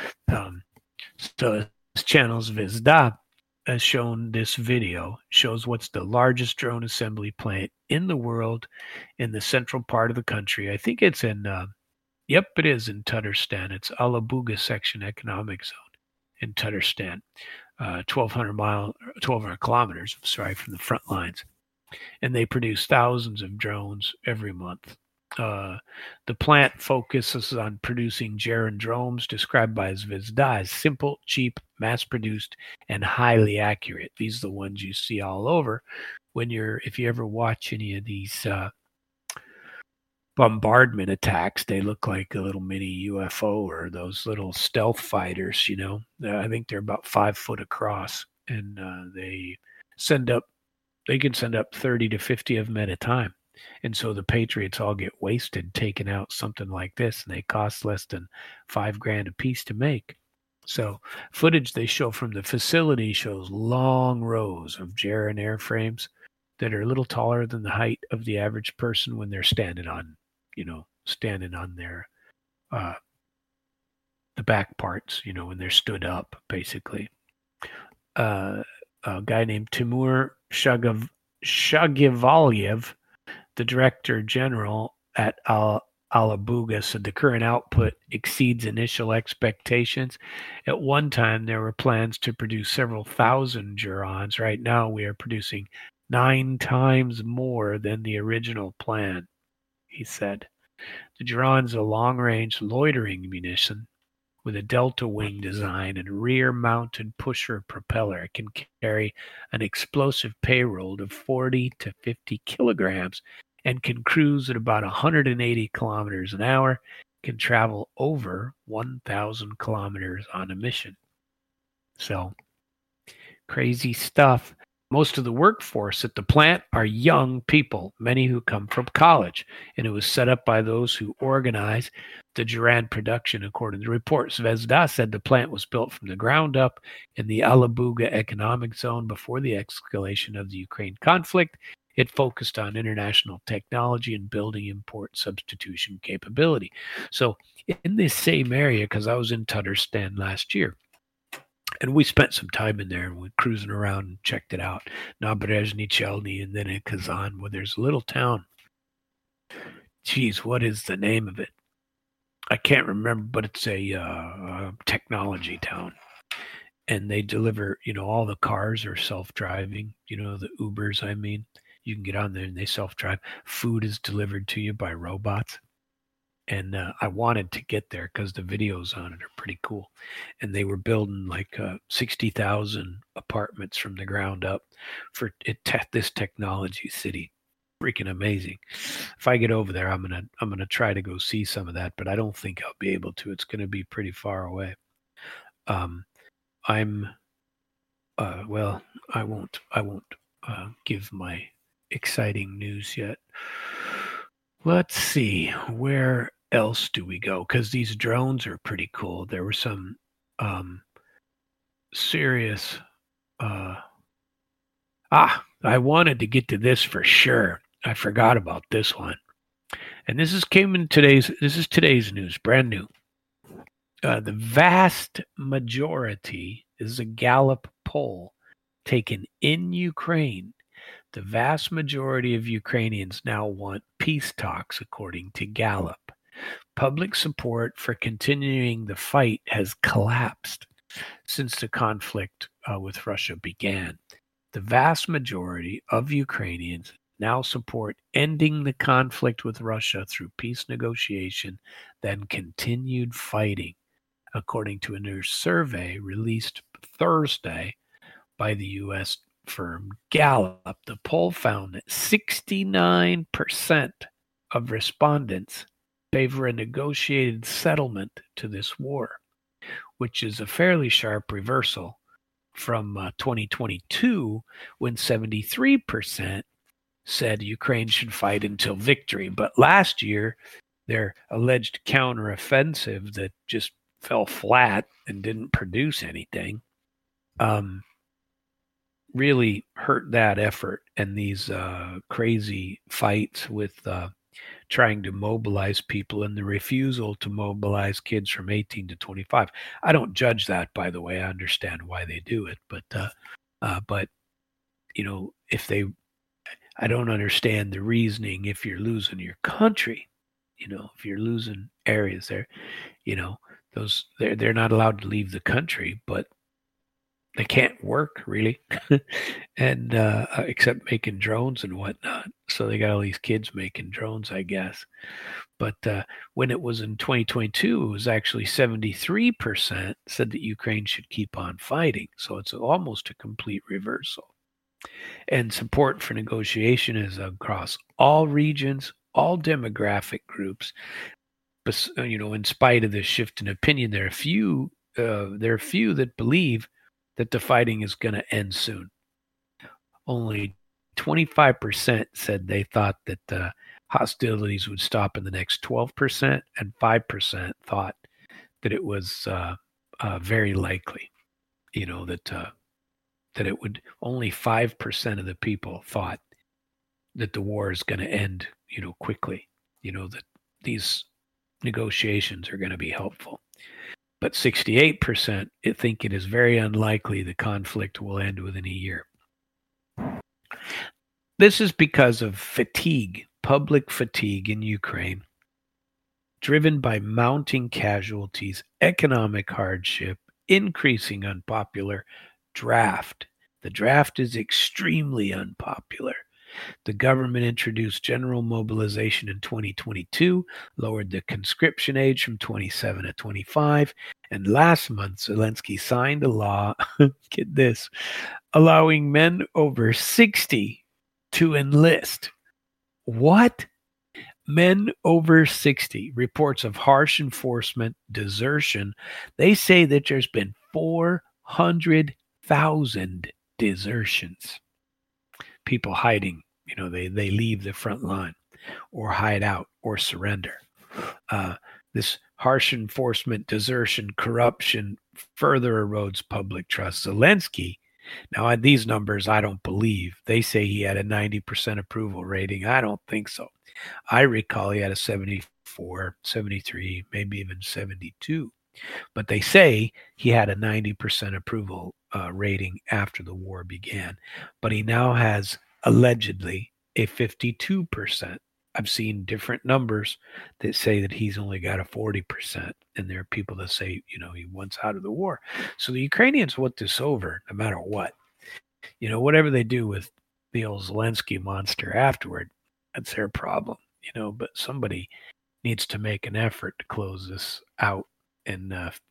So this channel's Zvezda has shown this video, shows what's the largest drone assembly plant in the world in the central part of the country. I think it's in, it is in Tatarstan. It's Alabuga Section Economic Zone in Tatarstan. 1,200 kilometers, from the front lines. And they produce thousands of drones every month. The plant focuses on producing Geran drones, described by Zvezda as simple, cheap, mass-produced, and highly accurate. These are the ones you see all over if you ever watch any of these bombardment attacks. They look like a little mini UFO or those little stealth fighters, I think they're about 5 foot across, and they can send up 30 to 50 of them at a time. And so the Patriots all get wasted taking out something like this, and they cost less than $5,000 a piece to make. So footage they show from the facility shows long rows of Geran airframes that are a little taller than the height of the average person when they're standing on their the back parts, when they're stood up, basically. A guy named Timur Shagivalyev, the director general at Alabuga, said the current output exceeds initial expectations. At one time, there were plans to produce several thousand Jurons. Right now, we are producing 9 times more than the original plan, he said. The Juron is a long-range loitering munition with a delta wing design and rear-mounted pusher propeller. It can carry an explosive payload of 40 to 50 kilograms and can cruise at about 180 kilometers an hour, can travel over 1,000 kilometers on a mission. So, crazy stuff. Most of the workforce at the plant are young people, many who come from college, and it was set up by those who organize the Juran production, according to reports. Zvezda said the plant was built from the ground up in the Alabuga economic zone before the escalation of the Ukraine conflict. It focused on international technology and building import substitution capability. So in this same area, because I was in Tatarstan last year, and we spent some time in there and went cruising around and checked it out. Naberezhny Chelny, and then in Kazan, where there's a little town. Geez, what is the name of it? I can't remember, but it's a technology town. And they deliver, all the cars are self-driving, the Ubers, I mean. You can get on there and they self-drive. Food is delivered to you by robots. And I wanted to get there because the videos on it are pretty cool. And they were building like 60,000 apartments from the ground up for this technology city. Freaking amazing. If I get over there, I'm gonna try to go see some of that, but I don't think I'll be able to. It's gonna be pretty far away. I won't give my exciting news yet. Let's see, where else do we go? Because these drones are pretty cool. There were some serious. I wanted to get to this for sure. I forgot about this one, and this is today's news, brand new. The vast majority is a Gallup poll taken in Ukraine. The vast majority of Ukrainians now want peace talks, according to Gallup. Public support for continuing the fight has collapsed since the conflict with Russia began. The vast majority of Ukrainians now support ending the conflict with Russia through peace negotiation than continued fighting, according to a new survey released Thursday by the U.S. firm Gallup. The poll found that 69% of respondents favor a negotiated settlement to this war, which is a fairly sharp reversal from 2022, when 73% said Ukraine should fight until victory. But last year, their alleged counteroffensive that just fell flat and didn't produce anything really hurt that effort. And these crazy fights with trying to mobilize people and the refusal to mobilize kids from 18 to 25. I don't judge that, by the way. I understand why they do it, but I don't understand the reasoning if you're losing your country, if you're losing areas there, they're not allowed to leave the country, but they can't work really, and except making drones and whatnot. So they got all these kids making drones, I guess. But when it was in 2022, it was actually 73% said that Ukraine should keep on fighting. So it's almost a complete reversal. And support for negotiation is across all regions, all demographic groups. But, in spite of this shift in opinion, there are few that believe that the fighting is going to end soon. Only 25% said they thought that the hostilities would stop in the next 12%, and 5% thought that it was very likely, that it would. Only 5% of the people thought that the war is going to end, quickly, that these negotiations are going to be helpful. But 68% think it is very unlikely the conflict will end within a year. This is because of fatigue, public fatigue in Ukraine, driven by mounting casualties, economic hardship, increasing unpopular draft. The draft is extremely unpopular. The government introduced general mobilization in 2022, lowered the conscription age from 27 to 25, and last month Zelensky signed a law, get this, allowing men over 60 to enlist. What? Men over 60. Reports of harsh enforcement, desertion. They say that there's been 400,000 desertions. People hiding. They leave the front line or hide out or surrender. This harsh enforcement, desertion, corruption further erodes public trust. Zelensky, now at these numbers, I don't believe. They say he had a 90% approval rating. I don't think so. I recall he had a 74, 73, maybe even 72. But they say he had a 90% approval rating after the war began. But he now has allegedly a 52%. I've seen different numbers that say that he's only got a 40%. And there are people that say, he wants out of the war. So the Ukrainians want this over no matter what. Whatever they do with the old Zelensky monster afterward, that's their problem, but somebody needs to make an effort to close this out and,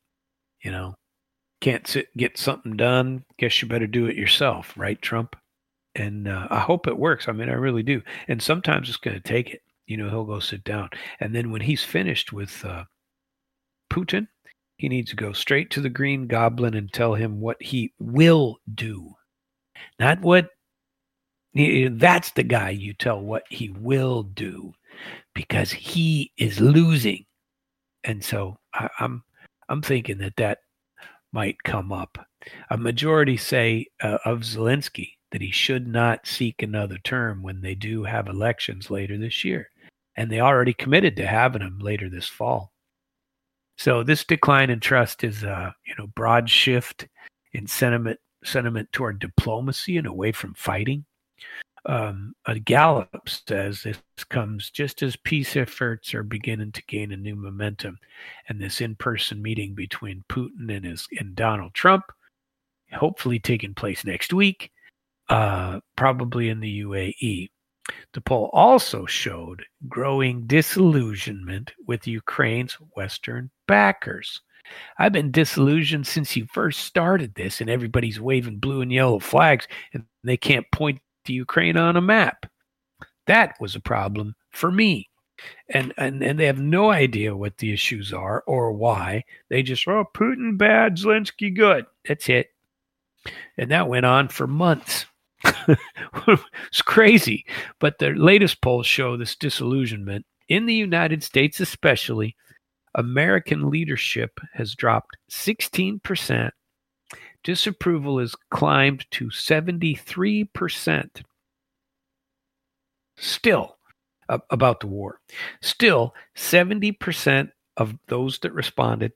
can't get something done. Guess you better do it yourself, right, Trump? And I hope it works. I mean, I really do. And sometimes it's going to take it. He'll go sit down. And then when he's finished with Putin, he needs to go straight to the Green Goblin and tell him what he will do. Not what. That's the guy you tell what he will do, because he is losing. And so I'm thinking that might come up. A majority say of Zelensky that he should not seek another term when they do have elections later this year. And they already committed to having him later this fall. So this decline in trust is broad shift in sentiment toward diplomacy and away from fighting. A Gallup says this comes just as peace efforts are beginning to gain a new momentum, and this in-person meeting between Putin and Donald Trump, hopefully taking place next week, probably in the UAE. The poll also showed growing disillusionment with Ukraine's Western backers. I've been disillusioned since you first started this, and everybody's waving blue and yellow flags, and they can't point to Ukraine on a map. That was a problem for me. And they have no idea what the issues are or why. They just, Putin bad, Zelensky good. That's it. And that went on for months. It's crazy. But the latest polls show this disillusionment. In the United States especially, American leadership has dropped 16%. Disapproval has climbed to 73%. Still, about the war. Still, 70% of those that responded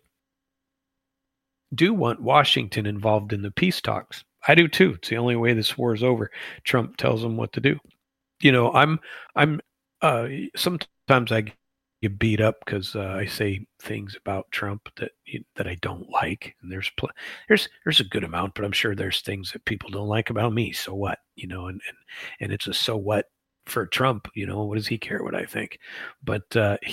do want Washington involved in the peace talks. I do too. It's the only way this war is over. Trump tells them what to do. I'm sometimes I get beat up because I say things about Trump that I don't like. And there's a good amount, but I'm sure there's things that people don't like about me. So what? And it's a so what for Trump. What does he care what I think? But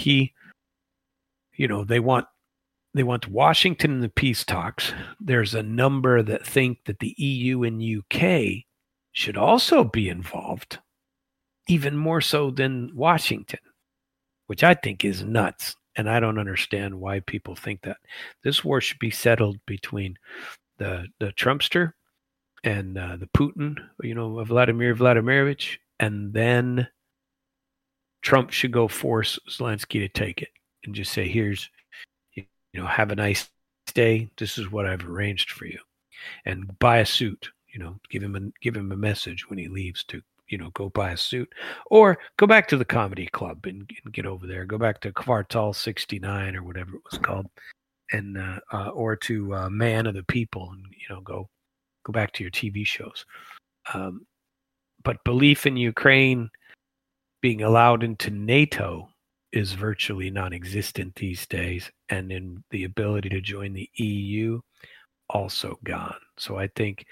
they want Washington in the peace talks. There's a number that think that the EU and UK should also be involved, even more so than Washington, which I think is nuts. And I don't understand why people think that. This war should be settled between the Trumpster and the Putin, Vladimir Vladimirovich, and then Trump should go force Zelensky to take it and just say, here's, have a nice day. This is what I've arranged for you. And buy a suit, give him a message when he leaves to, go buy a suit, or go back to the comedy club and get over there. Go back to Kvartal 69 or whatever it was called, and or to Man of the People, and go back to your TV shows. but belief in Ukraine being allowed into NATO is virtually non-existent these days, and in the ability to join the EU, also gone. So I think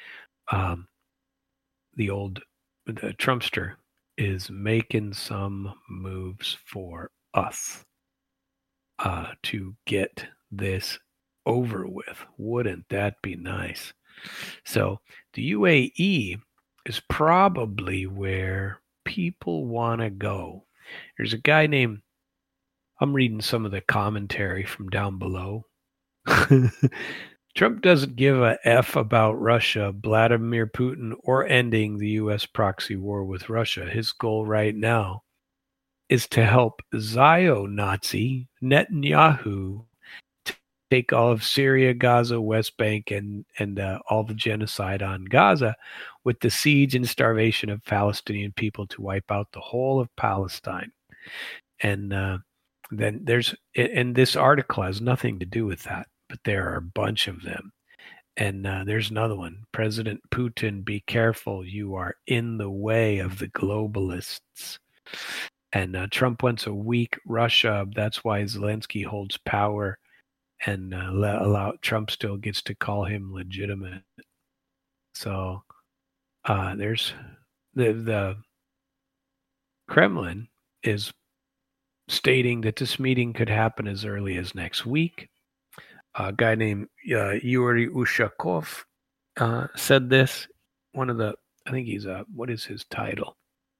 the Trumpster is making some moves for us to get this over with. Wouldn't that be nice? So the UAE is probably where people want to go. There's a guy named, I'm reading some of the commentary from down below. Trump doesn't give a F about Russia, Vladimir Putin, or ending the U.S. proxy war with Russia. His goal right now is to help Zio-Nazi Netanyahu take all of Syria, Gaza, West Bank, and all the genocide on Gaza with the siege and starvation of Palestinian people to wipe out the whole of Palestine. And then and this article has nothing to do with that, but there are a bunch of them. And there's another one. President Putin, be careful. You are in the way of the globalists. And Trump wants a weak Russia. That's why Zelensky holds power. And Trump still gets to call him legitimate. So there's the Kremlin is stating that this meeting could happen as early as next week. A guy named Yuri Ushakov said this. I think he's what is his title?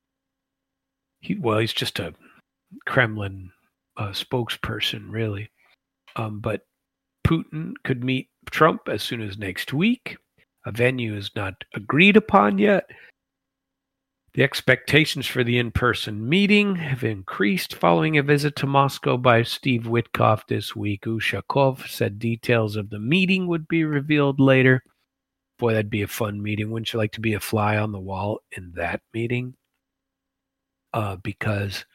He's just a Kremlin spokesperson, really. But Putin could meet Trump as soon as next week. A venue is not agreed upon yet. The expectations for the in-person meeting have increased following a visit to Moscow by Steve Witkoff this week. Ushakov said details of the meeting would be revealed later. Boy, that'd be a fun meeting. Wouldn't you like to be a fly on the wall in that meeting? Because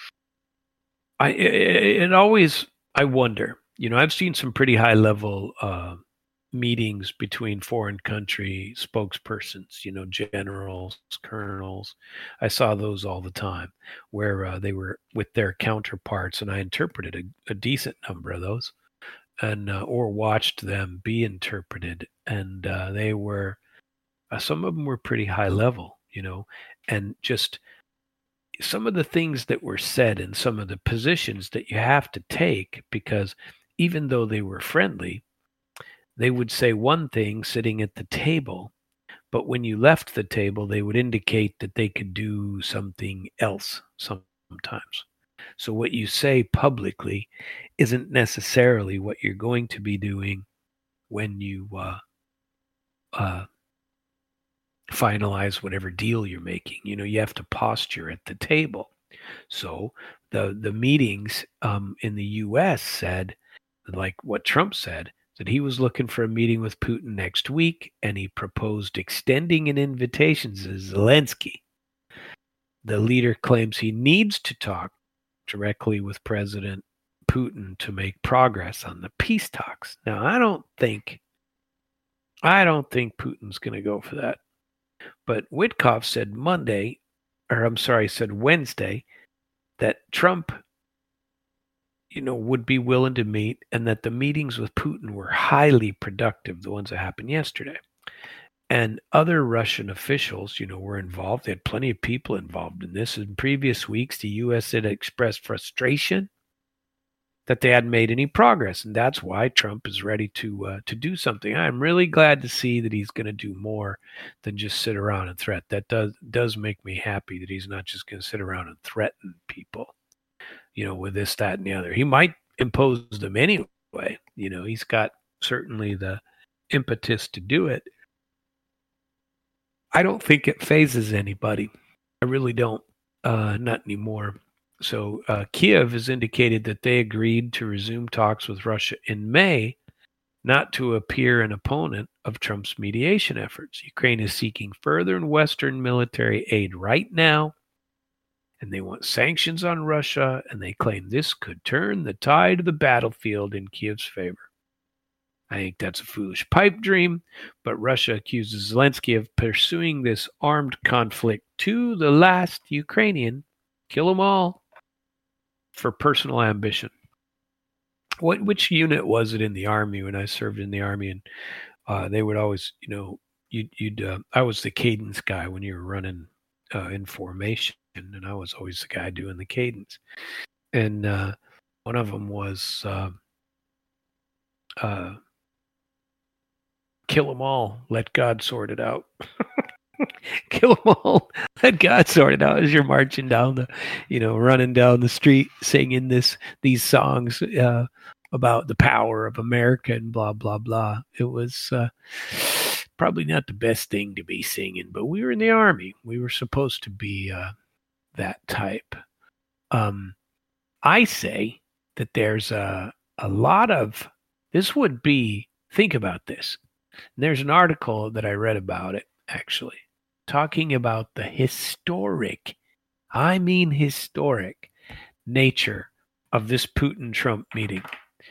I wonder. I've seen some pretty high-level meetings between foreign country spokespersons, generals, colonels. I saw those all the time where they were with their counterparts, and I interpreted a decent number of those, and or watched them be interpreted. And they were, some of them were pretty high level, and just some of the things that were said and some of the positions that you have to take, because even though they were friendly, they would say one thing sitting at the table, but when you left the table, they would indicate that they could do something else sometimes. So what you say publicly isn't necessarily what you're going to be doing when you finalize whatever deal you're making. You have to posture at the table. So the meetings in the U.S. said, like what Trump said, that he was looking for a meeting with Putin next week, and he proposed extending an invitation to Zelensky. The leader claims he needs to talk directly with President Putin to make progress on the peace talks. Now, I don't think Putin's going to go for that. But Witkoff said Wednesday, that Trump would be willing to meet, and that the meetings with Putin were highly productive, the ones that happened yesterday. And other Russian officials, were involved. They had plenty of people involved in this. In previous weeks, the U.S. had expressed frustration that they hadn't made any progress, and that's why Trump is ready to do something. I'm really glad to see that he's going to do more than just sit around and threat. That does make me happy that he's not just going to sit around and threaten people, with this, that, and the other. He might impose them anyway. He's got certainly the impetus to do it. I don't think it phases anybody. I really don't. Not anymore. So Kiev has indicated that they agreed to resume talks with Russia in May, not to appear an opponent of Trump's mediation efforts. Ukraine is seeking further Western military aid right now, and they want sanctions on Russia, and they claim this could turn the tide of the battlefield in Kiev's favor. I think that's a foolish pipe dream, but Russia accuses Zelensky of pursuing this armed conflict to the last Ukrainian, kill them all for personal ambition. Which unit was it in the army when I served in the army? And they would always, I was the cadence guy when you were running in formation, and I was always the guy doing the cadence. And one of them was kill them all, let God sort it out. Kill them all, let God sort it out as you're marching down running down the street singing these songs about the power of America and blah, blah, blah. It was probably not the best thing to be singing, but we were in the army. We were supposed to be that type. I say that there's a lot of, this would be, think about this. And there's an article that I read about it, actually, talking about the historic nature of this Putin-Trump meeting.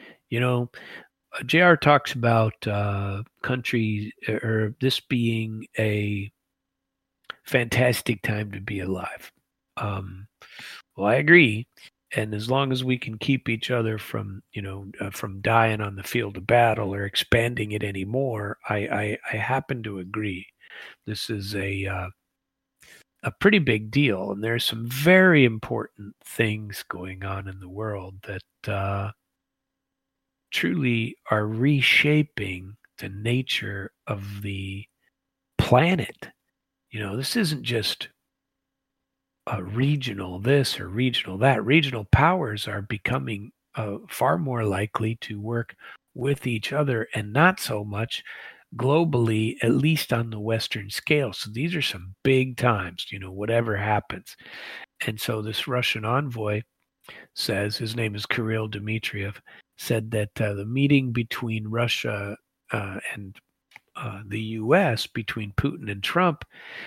JR talks about countries, or this being a fantastic time to be alive. Well, I agree. And as long as we can keep each other from dying on the field of battle or expanding it anymore, I happen to agree. This is a pretty big deal, and there's some very important things going on in the world that truly are reshaping the nature of the planet. This isn't just a regional this or regional that. Regional powers are becoming far more likely to work with each other and not so much globally, at least on the Western scale. So these are some big times, whatever happens. And so this Russian envoy says, his name is Kirill Dmitriev, said that the meeting between Russia and the U.S., between Putin and Trump,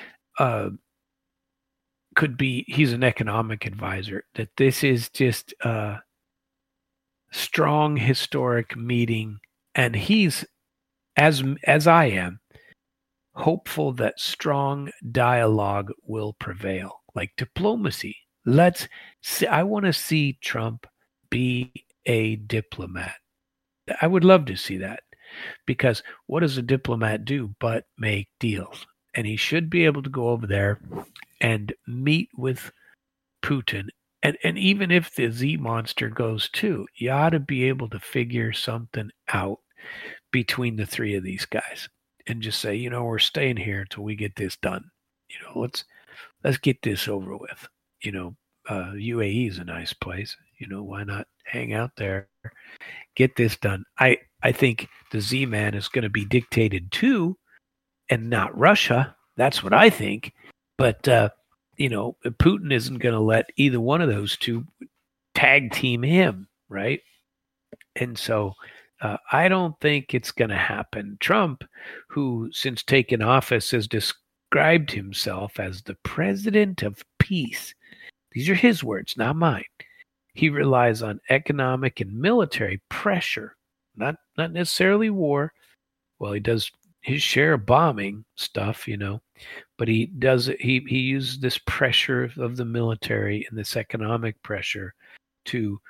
could be, he's an economic advisor, that this is just a strong historic meeting. And he's, as I am, hopeful that strong dialogue will prevail, like diplomacy. I want to see Trump be a diplomat. I would love to see that, because what does a diplomat do but make deals? And he should be able to go over there and meet with Putin. And even if the Z monster goes too, you ought to be able to figure something out between the three of these guys and just say, we're staying here until we get this done. Let's get this over with. UAE is a nice place. Why not hang out there, get this done? I think the Z-Man is going to be dictated to, and not Russia. That's what I think. But, Putin isn't going to let either one of those two tag team him, right? And so I don't think it's going to happen. Trump, who since taking office has described himself as the president of peace. These are his words, not mine. He relies on economic and military pressure, not necessarily war. Well, he does his share of bombing stuff, but he uses this pressure of the military and this economic pressure to,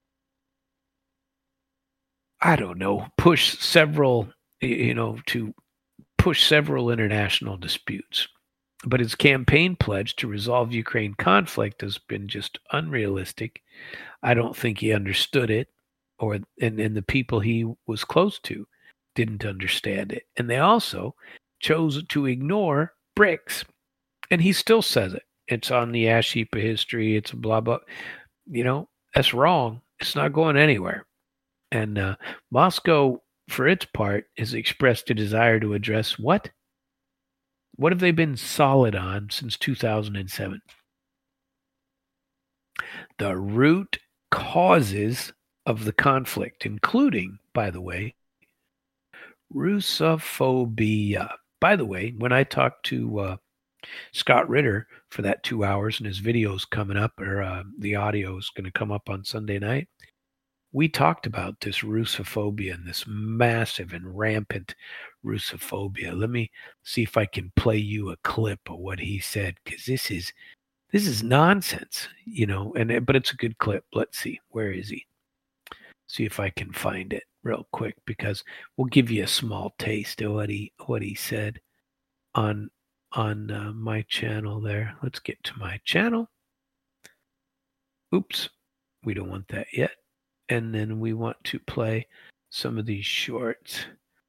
push several international disputes. But his campaign pledge to resolve Ukraine conflict has been just unrealistic. I don't think he understood it, and the people he was close to didn't understand it. And they also chose to ignore BRICS. And he still says it. It's on the ash heap of history. It's a blah, blah. That's wrong. It's not going anywhere. And Moscow, for its part, has expressed a desire to address what? What have they been solid on since 2007? The root causes of the conflict, including, by the way, Russophobia. By the way, when I talked to Scott Ritter for that 2 hours, and his video's coming up, or the audio is going to come up on Sunday night, we talked about this Russophobia and this massive and rampant Russophobia. Let me see if I can play you a clip of what he said, because this is nonsense, but it's a good clip. Let's see. Where is he? See if I can find it real quick, because we'll give you a small taste of what he said on my channel there. Let's get to my channel. Oops, we don't want that yet. And then we want to play some of these shorts.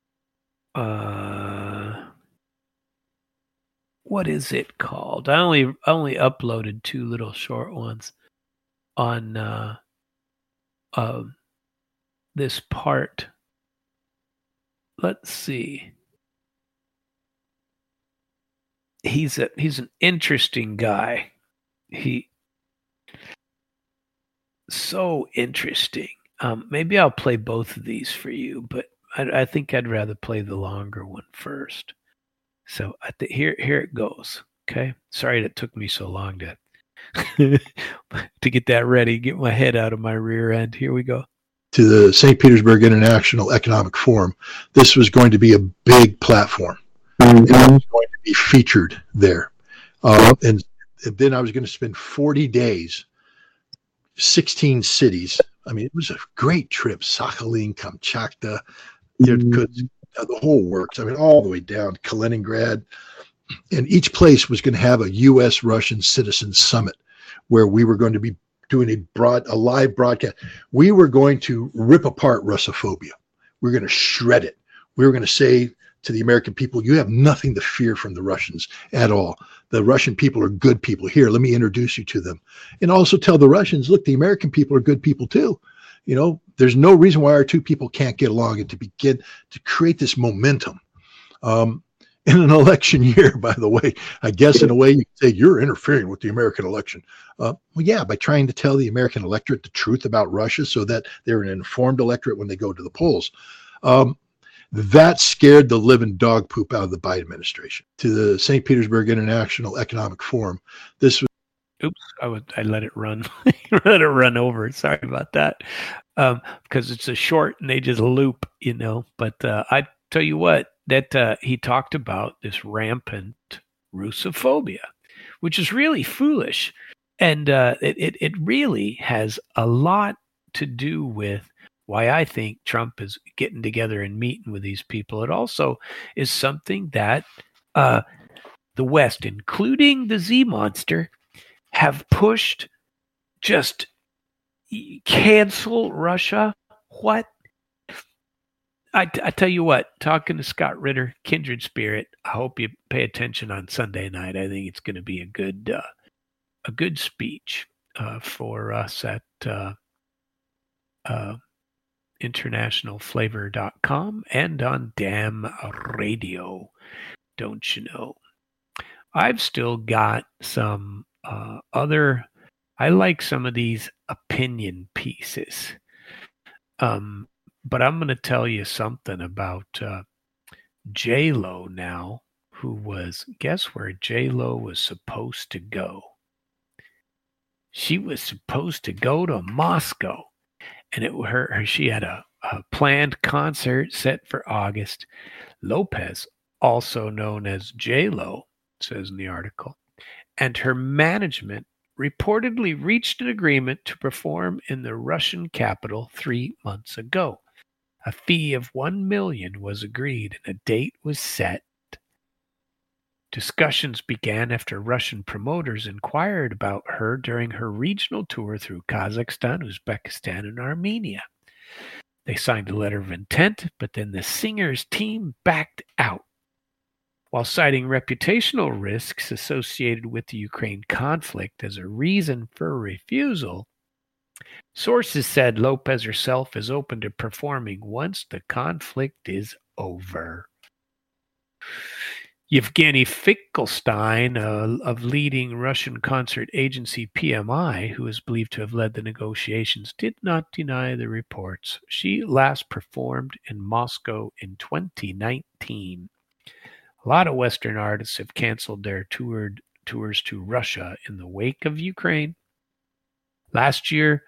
What is it called? I only uploaded 2 little short ones on this part. Let's see. He's an interesting guy. So interesting. Maybe I'll play both of these for you, but I think I'd rather play the longer one first. So here it goes. Okay. Sorry that took me so long to to get that ready, get my head out of my rear end. Here we go. To the St. Petersburg International Economic Forum. This was going to be a big platform. Mm-hmm. And I was going to be featured there. And then I was going to spend 40 days, 16 cities. I mean, it was a great trip. Sakhalin, Kamchatka, Irkutsk, the whole works. I mean, all the way down to Kaliningrad. And each place was going to have a U.S.-Russian citizen summit where we were going to be doing a live broadcast. We were going to rip apart Russophobia. We were going to shred it. We were going to say to the American people, you have nothing to fear from the Russians at all. The Russian people are good people. Here, let me introduce you to them. And also tell the Russians, look, the American people are good people too. There's no reason why our two people can't get along, and to begin to create this momentum. In an election year, by the way, I guess in a way you could say you're interfering with the American election. Well, yeah, by trying to tell the American electorate the truth about Russia so that they're an informed electorate when they go to the polls. That scared the living dog poop out of the Biden administration. To the St. Petersburg International Economic Forum, this was. Oops, I let it run. Let it run over. Sorry about that. Because it's a short and they just loop, But I tell you what, that he talked about this rampant Russophobia, which is really foolish. And it really has a lot to do with why I think Trump is getting together and meeting with these people. It also is something that the West, including the Z Monster, have pushed. Just cancel Russia. What? I tell you what, talking to Scott Ritter, kindred spirit, I hope you pay attention on Sunday night. I think it's going to be a good speech for us at internationalflavor.com and on Damn Radio. Don't you know? I've still got some other. I like some of these opinion pieces. But I'm going to tell you something about J-Lo now, guess where J-Lo was supposed to go? She was supposed to go to Moscow, and she had a planned concert set for August. Lopez, also known as J-Lo, says in the article, and her management reportedly reached an agreement to perform in the Russian capital 3 months ago. A fee of $1 million was agreed and a date was set. Discussions began after Russian promoters inquired about her during her regional tour through Kazakhstan, Uzbekistan, and Armenia. They signed a letter of intent, but then the singer's team backed out. While citing reputational risks associated with the Ukraine conflict as a reason for refusal, sources said Lopez herself is open to performing once the conflict is over. Yevgeny Finkelstein, of leading Russian concert agency PMI, who is believed to have led the negotiations, did not deny the reports. She last performed in Moscow in 2019. A lot of Western artists have canceled their tours to Russia in the wake of Ukraine. Last year,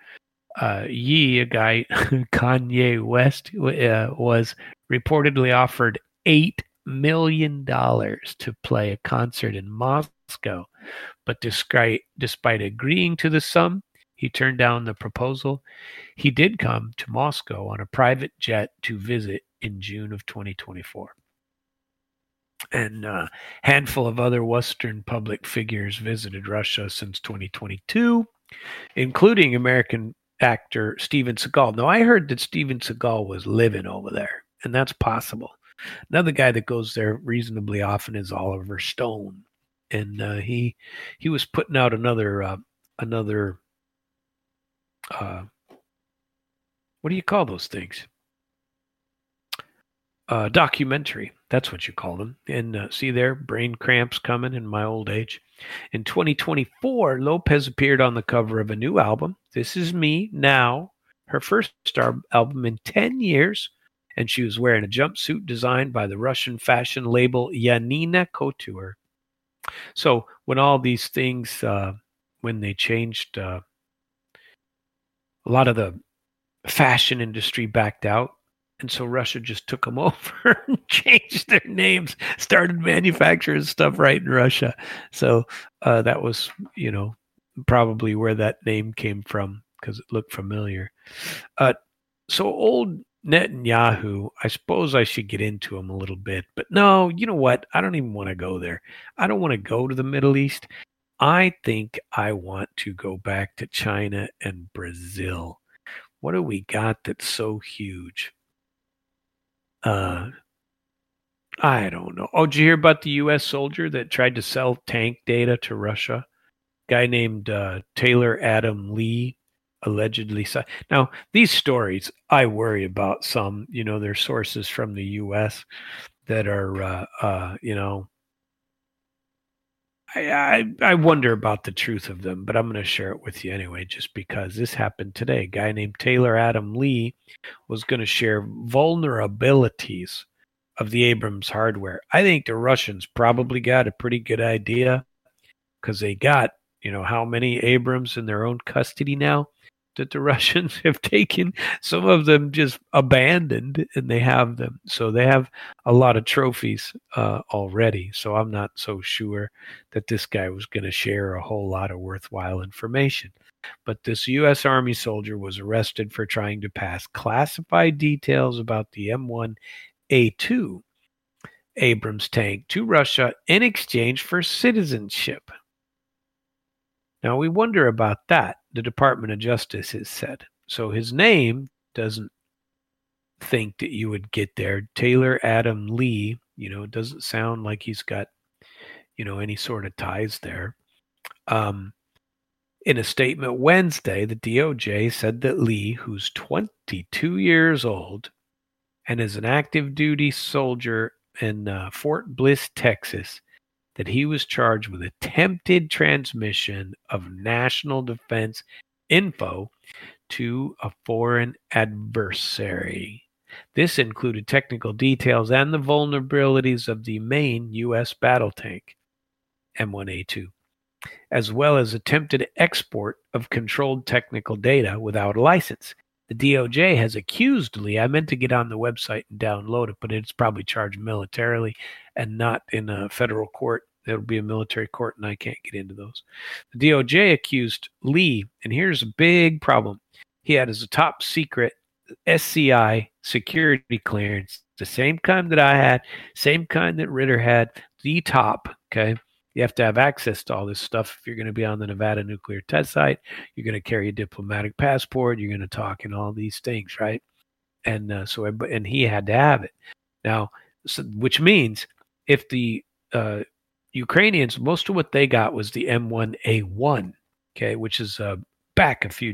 a guy, Kanye West, was reportedly offered $8 million to play a concert in Moscow. But despite agreeing to the sum, he turned down the proposal. He did come to Moscow on a private jet to visit in June of 2024. And a handful of other Western public figures visited Russia since 2022, including American actor Steven Seagal. Now, I heard that Steven Seagal was living over there, and that's possible. Another guy that goes there reasonably often is Oliver Stone, and he was putting out another what do you call those things? Documentary. That's what you call them. And see there, brain cramps coming in my old age. In 2024, Lopez appeared on the cover of a new album, This Is Me Now, her first album in 10 years, and she was wearing a jumpsuit designed by the Russian fashion label Yanina Couture. So when all these things, when they changed, a lot of the fashion industry backed out. And so Russia just took them over and changed their names, started manufacturing stuff right in Russia. So that was, probably where that name came from because it looked familiar. So old Netanyahu, I suppose I should get into him a little bit. But no, you know what? I don't even want to go there. I don't want to go to the Middle East. I think I want to go back to China and Brazil. What do we got that's so huge? I don't know. Oh, did you hear about the U.S. soldier that tried to sell tank data to Russia? Guy named Taylor Adam Lee allegedly. Now, these stories, I worry about some. They're sources from the U.S. that are, I wonder about the truth of them, but I'm going to share it with you anyway, just because this happened today. A guy named Taylor Adam Lee was going to share vulnerabilities of the Abrams hardware. I think the Russians probably got a pretty good idea because they got, how many Abrams in their own custody now that the Russians have taken. Some of them just abandoned, and they have them. So they have a lot of trophies already. So I'm not so sure that this guy was going to share a whole lot of worthwhile information. But this U.S. Army soldier was arrested for trying to pass classified details about the M1A2 Abrams tank to Russia in exchange for citizenship. Now, we wonder about that, the Department of Justice has said. So his name doesn't think that you would get there. Taylor Adam Lee, it doesn't sound like he's got, any sort of ties there. In a statement Wednesday, the DOJ said that Lee, who's 22 years old and is an active duty soldier in Fort Bliss, Texas, that he was charged with attempted transmission of national defense info to a foreign adversary. This included technical details and the vulnerabilities of the main U.S. battle tank, M1A2, as well as attempted export of controlled technical data without a license. The DOJ has accused Lee. I meant to get on the website and download it, but it's probably charged militarily and not in a federal court. It'll be a military court, and I can't get into those. The DOJ accused Lee, and here's a big problem. He had as a top secret SCI security clearance, the same kind that I had, same kind that Ritter had, the top, okay? You have to have access to all this stuff if you're going to be on the Nevada nuclear test site. You're going to carry a diplomatic passport. You're going to talk and all these things, right? And and he had to have it. Now, which means if the Ukrainians, most of what they got was the M1A1, okay, which is back a few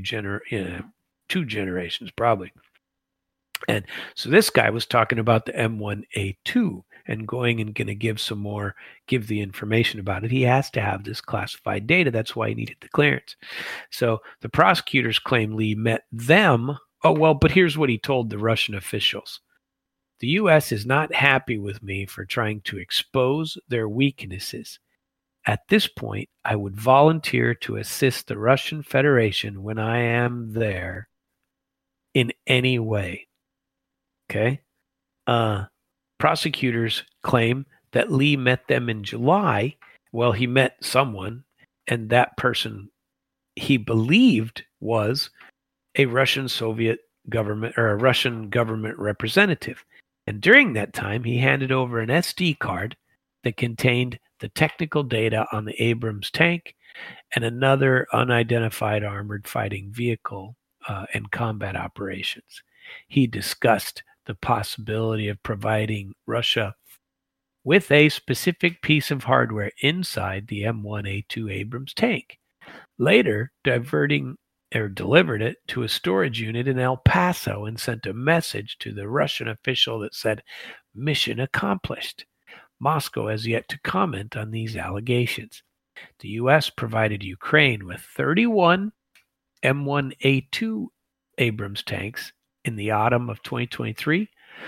2 generations probably. And so this guy was talking about the M1A2 and going to give the information about it. He has to have this classified data. That's why he needed the clearance. So the prosecutors claim Lee met them. Oh, well, but here's what he told the Russian officials. The U.S. is not happy with me for trying to expose their weaknesses. At this point, I would volunteer to assist the Russian Federation when I am there in any way. Okay? Prosecutors claim that Lee met them in July. Well, he met someone, and that person he believed was a Russian Soviet government or a Russian government representative. And during that time, he handed over an SD card that contained the technical data on the Abrams tank and another unidentified armored fighting vehicle and combat operations. He discussed the possibility of providing Russia with a specific piece of hardware inside the M1A2 Abrams tank, later delivered it to a storage unit in El Paso and sent a message to the Russian official that said, "Mission accomplished." Moscow has yet to comment on these allegations. The U.S. provided Ukraine with 31 M1A2 Abrams tanks in the autumn of 2023.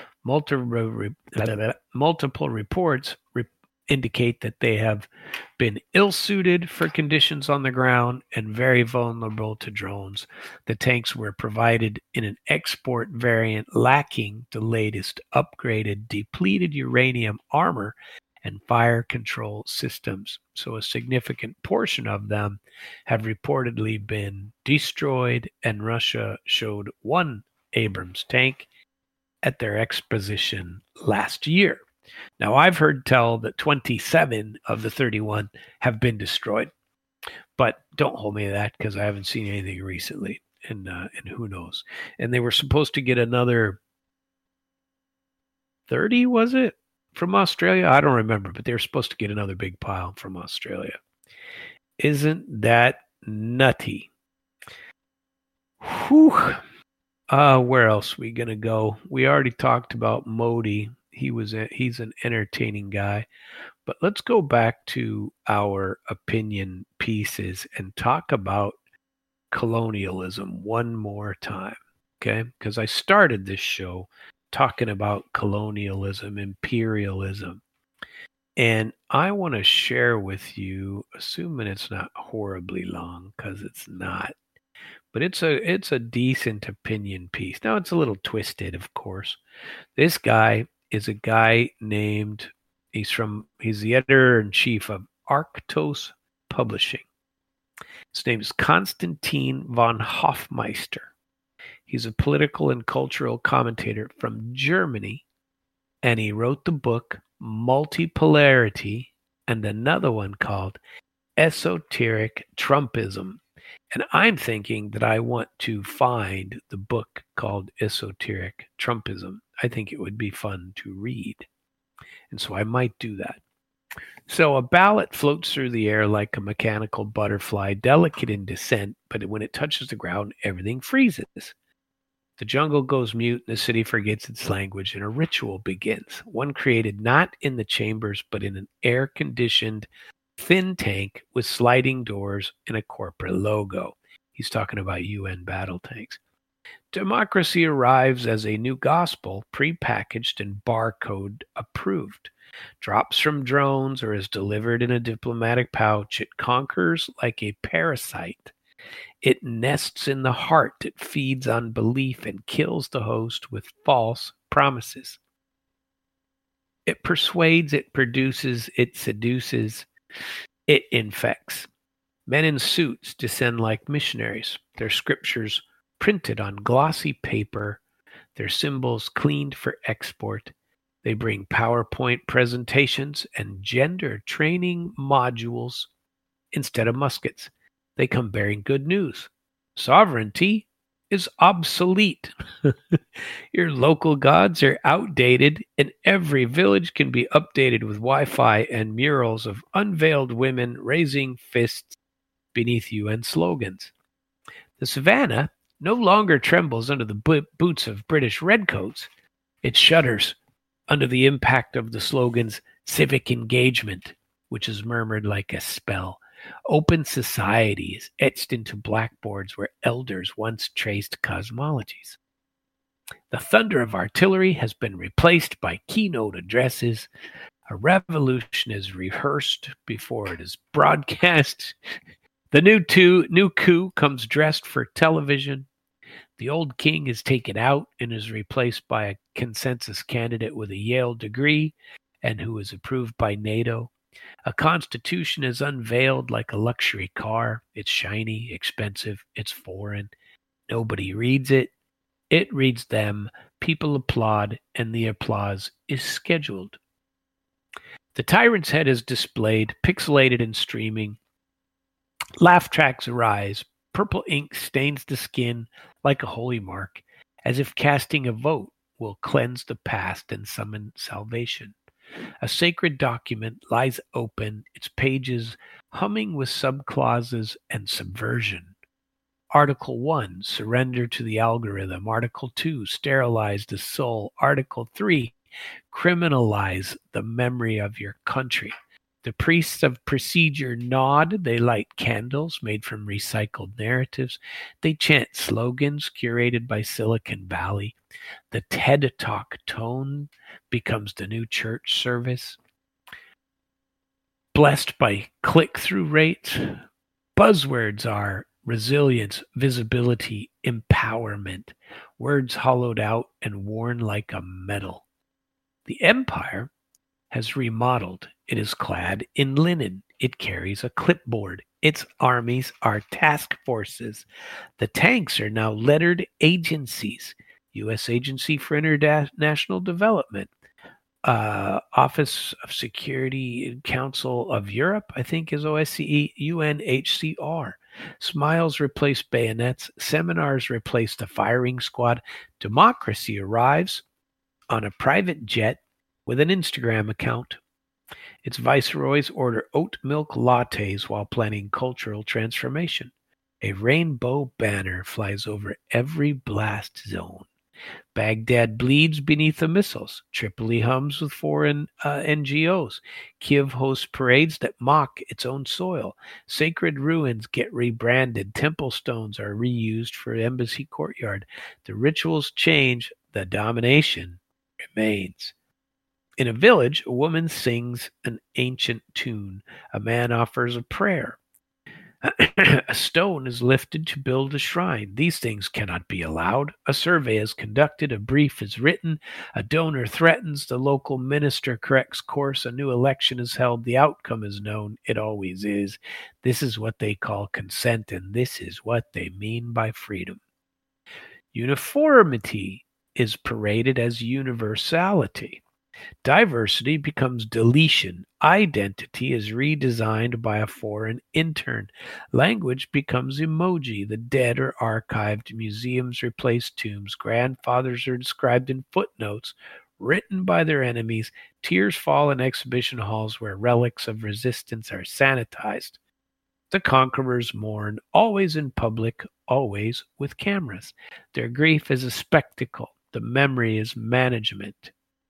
Multiple reports indicate that they have been ill-suited for conditions on the ground and very vulnerable to drones. The tanks were provided in an export variant lacking the latest upgraded depleted uranium armor and fire control systems. So a significant portion of them have reportedly been destroyed, and Russia showed one Abrams tank at their exposition last year. Now, I've heard tell that 27 of the 31 have been destroyed, but don't hold me to that because I haven't seen anything recently, and who knows. And they were supposed to get another 30, was it, from Australia? I don't remember, but they were supposed to get another big pile from Australia. Isn't that nutty? Whew. Where else are we going to go? We already talked about Modi. He's an entertaining guy. But let's go back to our opinion pieces and talk about colonialism one more time, okay? Because I started this show talking about colonialism, imperialism. And I want to share with you, assuming it's not horribly long, because it's not, but it's a decent opinion piece. Now, it's a little twisted, of course. This guy is a guy named, he's the editor-in-chief of Arctos Publishing. His name is Konstantin von Hofmeister. He's a political and cultural commentator from Germany, and he wrote the book Multipolarity and another one called Esoteric Trumpism. And I'm thinking that I want to find the book called Esoteric Trumpism. I think it would be fun to read. And so I might do that. So a ballot floats through the air like a mechanical butterfly, delicate in descent, but when it touches the ground, everything freezes. The jungle goes mute, and the city forgets its language, and a ritual begins, one created not in the chambers, but in an air-conditioned thin tank with sliding doors and a corporate logo. He's talking about UN battle tanks. Democracy arrives as a new gospel, prepackaged and barcode approved. Drops from drones or is delivered in a diplomatic pouch. It conquers like a parasite. It nests in the heart. It feeds on belief and kills the host with false promises. It persuades, it produces, it seduces, it infects. Men in suits descend like missionaries, their scriptures printed on glossy paper, their symbols cleaned for export. They bring PowerPoint presentations and gender training modules instead of muskets. They come bearing good news. Sovereignty is obsolete. Your local gods are outdated, and every village can be updated with Wi-Fi and murals of unveiled women raising fists beneath UN slogans. The savannah no longer trembles under the boots of British redcoats. It shudders under the impact of the slogan's civic engagement, which is murmured like a spell. Open society is etched into blackboards where elders once traced cosmologies. The thunder of artillery has been replaced by keynote addresses. A revolution is rehearsed before it is broadcast. The new coup comes dressed for television. The old king is taken out and is replaced by a consensus candidate with a Yale degree and who is approved by NATO. A constitution is unveiled like a luxury car. It's shiny, expensive, it's foreign. Nobody reads it. It reads them. People applaud, and the applause is scheduled. The tyrant's head is displayed, pixelated and streaming. Laugh tracks arise. Purple ink stains the skin like a holy mark, as if casting a vote will cleanse the past and summon salvation. A sacred document lies open, its pages humming with subclauses and subversion. Article 1, surrender to the algorithm. Article 2, sterilize the soul. Article 3, criminalize the memory of your country. The priests of procedure nod. They light candles made from recycled narratives. They chant slogans curated by Silicon Valley. The TED Talk tone becomes the new church service. Blessed by click-through rates, buzzwords are resilience, visibility, empowerment, words hollowed out and worn like a medal. The empire has remodeled. It is clad in linen. It carries a clipboard. Its armies are task forces. The tanks are now lettered agencies. U.S. Agency for International Development, Office of Security Council of Europe, I think is OSCE, UNHCR. Smiles replace bayonets. Seminars replace the firing squad. Democracy arrives on a private jet with an Instagram account. Its viceroys order oat milk lattes while planning cultural transformation. A rainbow banner flies over every blast zone. Baghdad bleeds beneath the missiles. Tripoli hums with foreign NGOs. Kiev hosts parades that mock its own soil. Sacred ruins get rebranded. Temple stones are reused for embassy courtyard. The rituals change. The domination remains. In a village, a woman sings an ancient tune. A man offers a prayer. A stone is lifted to build a shrine. These things cannot be allowed. A survey is conducted. A brief is written. A donor threatens. The local minister corrects course. A new election is held. The outcome is known. It always is. This is what they call consent, and this is what they mean by freedom. Uniformity is paraded as universality. Diversity becomes deletion. Identity is redesigned by a foreign intern. Language becomes emoji. The dead are archived. Museums replace tombs. Grandfathers are described in footnotes written by their enemies. Tears fall in exhibition halls where relics of resistance are sanitized. The conquerors mourn, always in public, always with cameras. Their grief is a spectacle. The memory is management.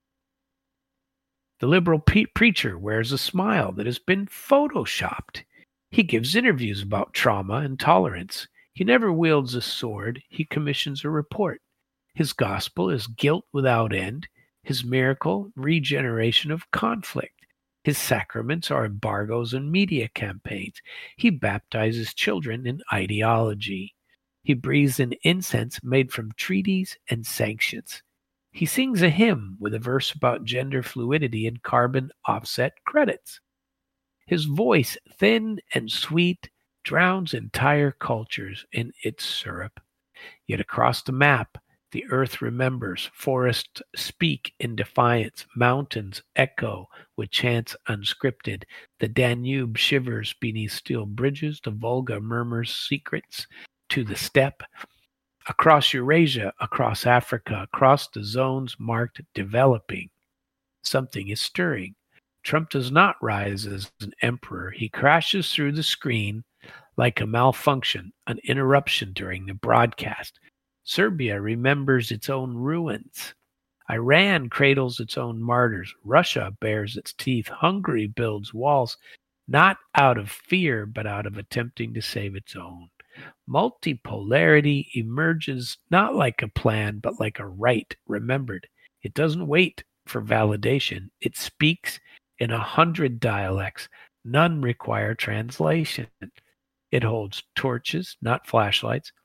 The liberal preacher wears a smile that has been photoshopped. He gives interviews about trauma and tolerance. He never wields a sword. He commissions a report. His gospel is guilt without end. His miracle, regeneration of conflict. His sacraments are embargoes and media campaigns. He baptizes children in ideology. He breathes in incense made from treaties and sanctions. He sings a hymn with a verse about gender fluidity and carbon offset credits. His voice, thin and sweet, drowns entire cultures in its syrup. Yet across the map, the earth remembers. Forests speak in defiance. Mountains echo with chants unscripted. The Danube shivers beneath steel bridges. The Volga murmurs secrets to the steppe. Across Eurasia, across Africa, across the zones marked developing, something is stirring. Trump does not rise as an emperor. He crashes through the screen like a malfunction, an interruption during the broadcast. Serbia remembers its own ruins. Iran cradles its own martyrs. Russia bares its teeth. Hungary builds walls, not out of fear, but out of attempting to save its own. Multipolarity emerges not like a plan, but like a right remembered. It doesn't wait for validation. It speaks in 100 dialects. None require translation. It holds torches, not flashlights.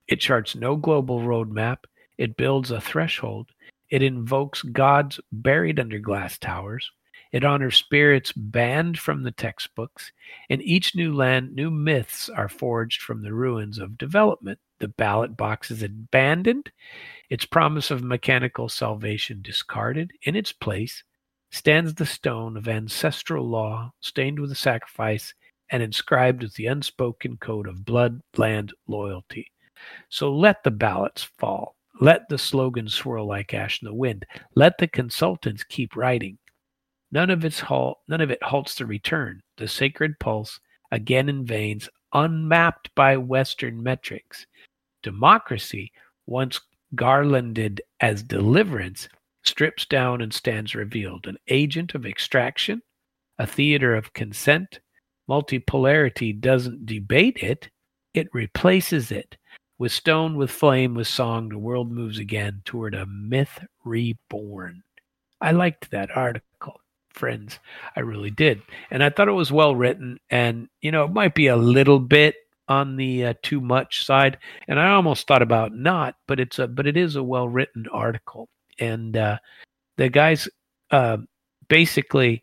It charts no global roadmap. It builds a threshold. It invokes gods buried under glass towers. It honors spirits banned from the textbooks. In each new land, new myths are forged from the ruins of development. The ballot box is abandoned, its promise of mechanical salvation discarded. In its place stands the stone of ancestral law, stained with a sacrifice and inscribed with the unspoken code of blood, land, loyalty. So let the ballots fall. Let the slogans swirl like ash in the wind. Let the consultants keep writing. None of it halts the return. The sacred pulse, again in veins, unmapped by Western metrics. Democracy, once garlanded as deliverance, strips down and stands revealed, an agent of extraction, a theater of consent. Multipolarity doesn't debate it, it replaces it. With stone, with flame, with song, the world moves again toward a myth reborn. I liked that article, friends. I really did. And I thought it was well written. And, it might be a little bit on the too much side. And I almost thought about not, but it is a well written article. And the guys basically,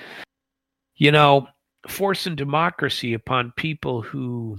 forcing democracy upon people who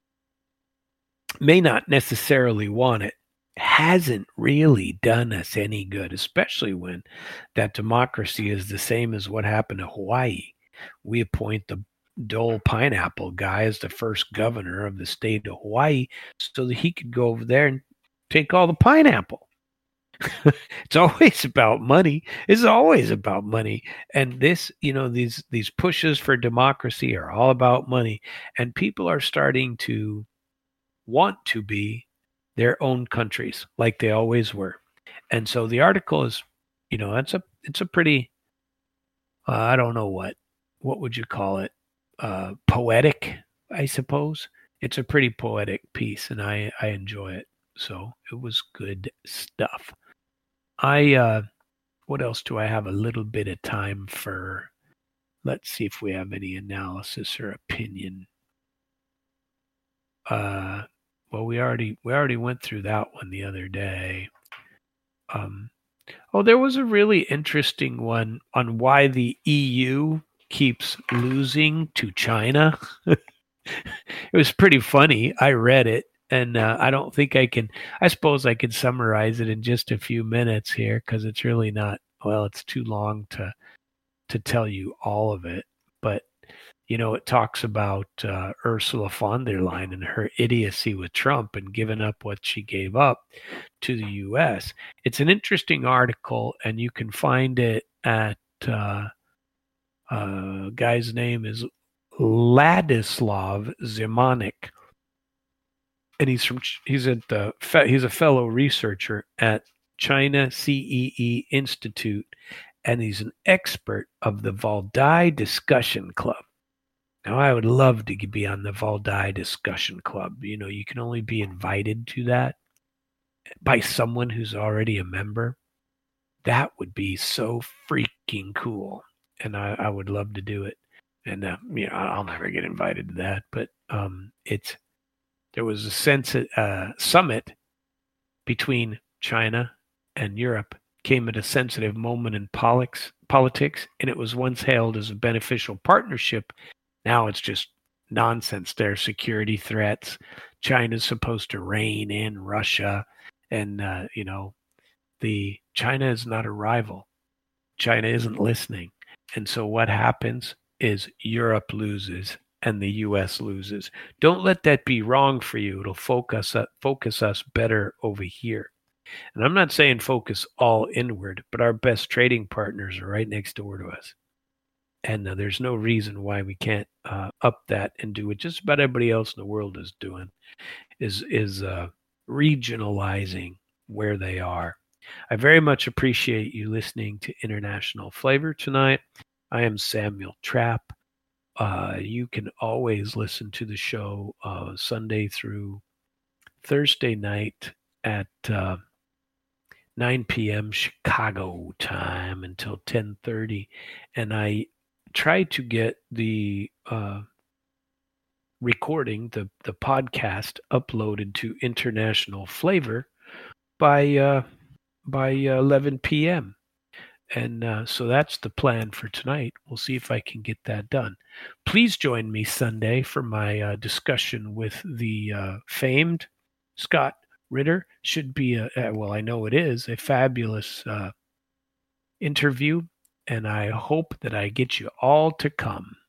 may not necessarily want it hasn't really done us any good, especially when that democracy is the same as what happened to Hawaii. We appoint the Dole Pineapple guy as the first governor of the state of Hawaii so that he could go over there and take all the pineapple. It's always about money. It's always about money. And this, these pushes for democracy are all about money. And people are starting to want to be their own countries like they always were. And so the article is, it's a pretty, I don't know what would you call it? Poetic, I suppose. It's a pretty poetic piece and I enjoy it. So it was good stuff. What else do I have a little bit of time for? Let's see if we have any analysis or opinion. Well, we already went through that one the other day. There was a really interesting one on why the EU keeps losing to China. It was pretty funny. I read it. And I don't think I suppose I could summarize it in just a few minutes here because it's really not, it's too long to tell you all of it. But, it talks about Ursula von der Leyen and her idiocy with Trump and giving up what she gave up to the U.S. It's an interesting article, and you can find it at, guy's name is Ladislav Zemanek. And he's a fellow researcher at China CEE Institute, and he's an expert of the Valdai Discussion Club. Now, I would love to be on the Valdai Discussion Club. You can only be invited to that by someone who's already a member. That would be so freaking cool, and I would love to do it. And I'll never get invited to that, but there was a summit between China and Europe came at a sensitive moment in politics, and it was once hailed as a beneficial partnership. Now it's just nonsense. There are security threats. China's supposed to rein in Russia, and China is not a rival. China isn't listening, and so what happens is Europe loses and the U.S. loses. Don't let that be wrong for you. It'll focus us better over here. And I'm not saying focus all inward, but our best trading partners are right next door to us. And there's no reason why we can't up that and do what just about everybody else in the world is doing, is regionalizing where they are. I very much appreciate you listening to International Flavor tonight. I am Samuel Trapp. You can always listen to the show Sunday through Thursday night at 9 p.m. Chicago time until 10:30. And I try to get the recording the podcast uploaded to International Flavor by 11 p.m. And so that's the plan for tonight. We'll see if I can get that done. Please join me Sunday for my discussion with the famed Scott Ritter. Should be, well, I know it is, a fabulous interview. And I hope that I get you all to come.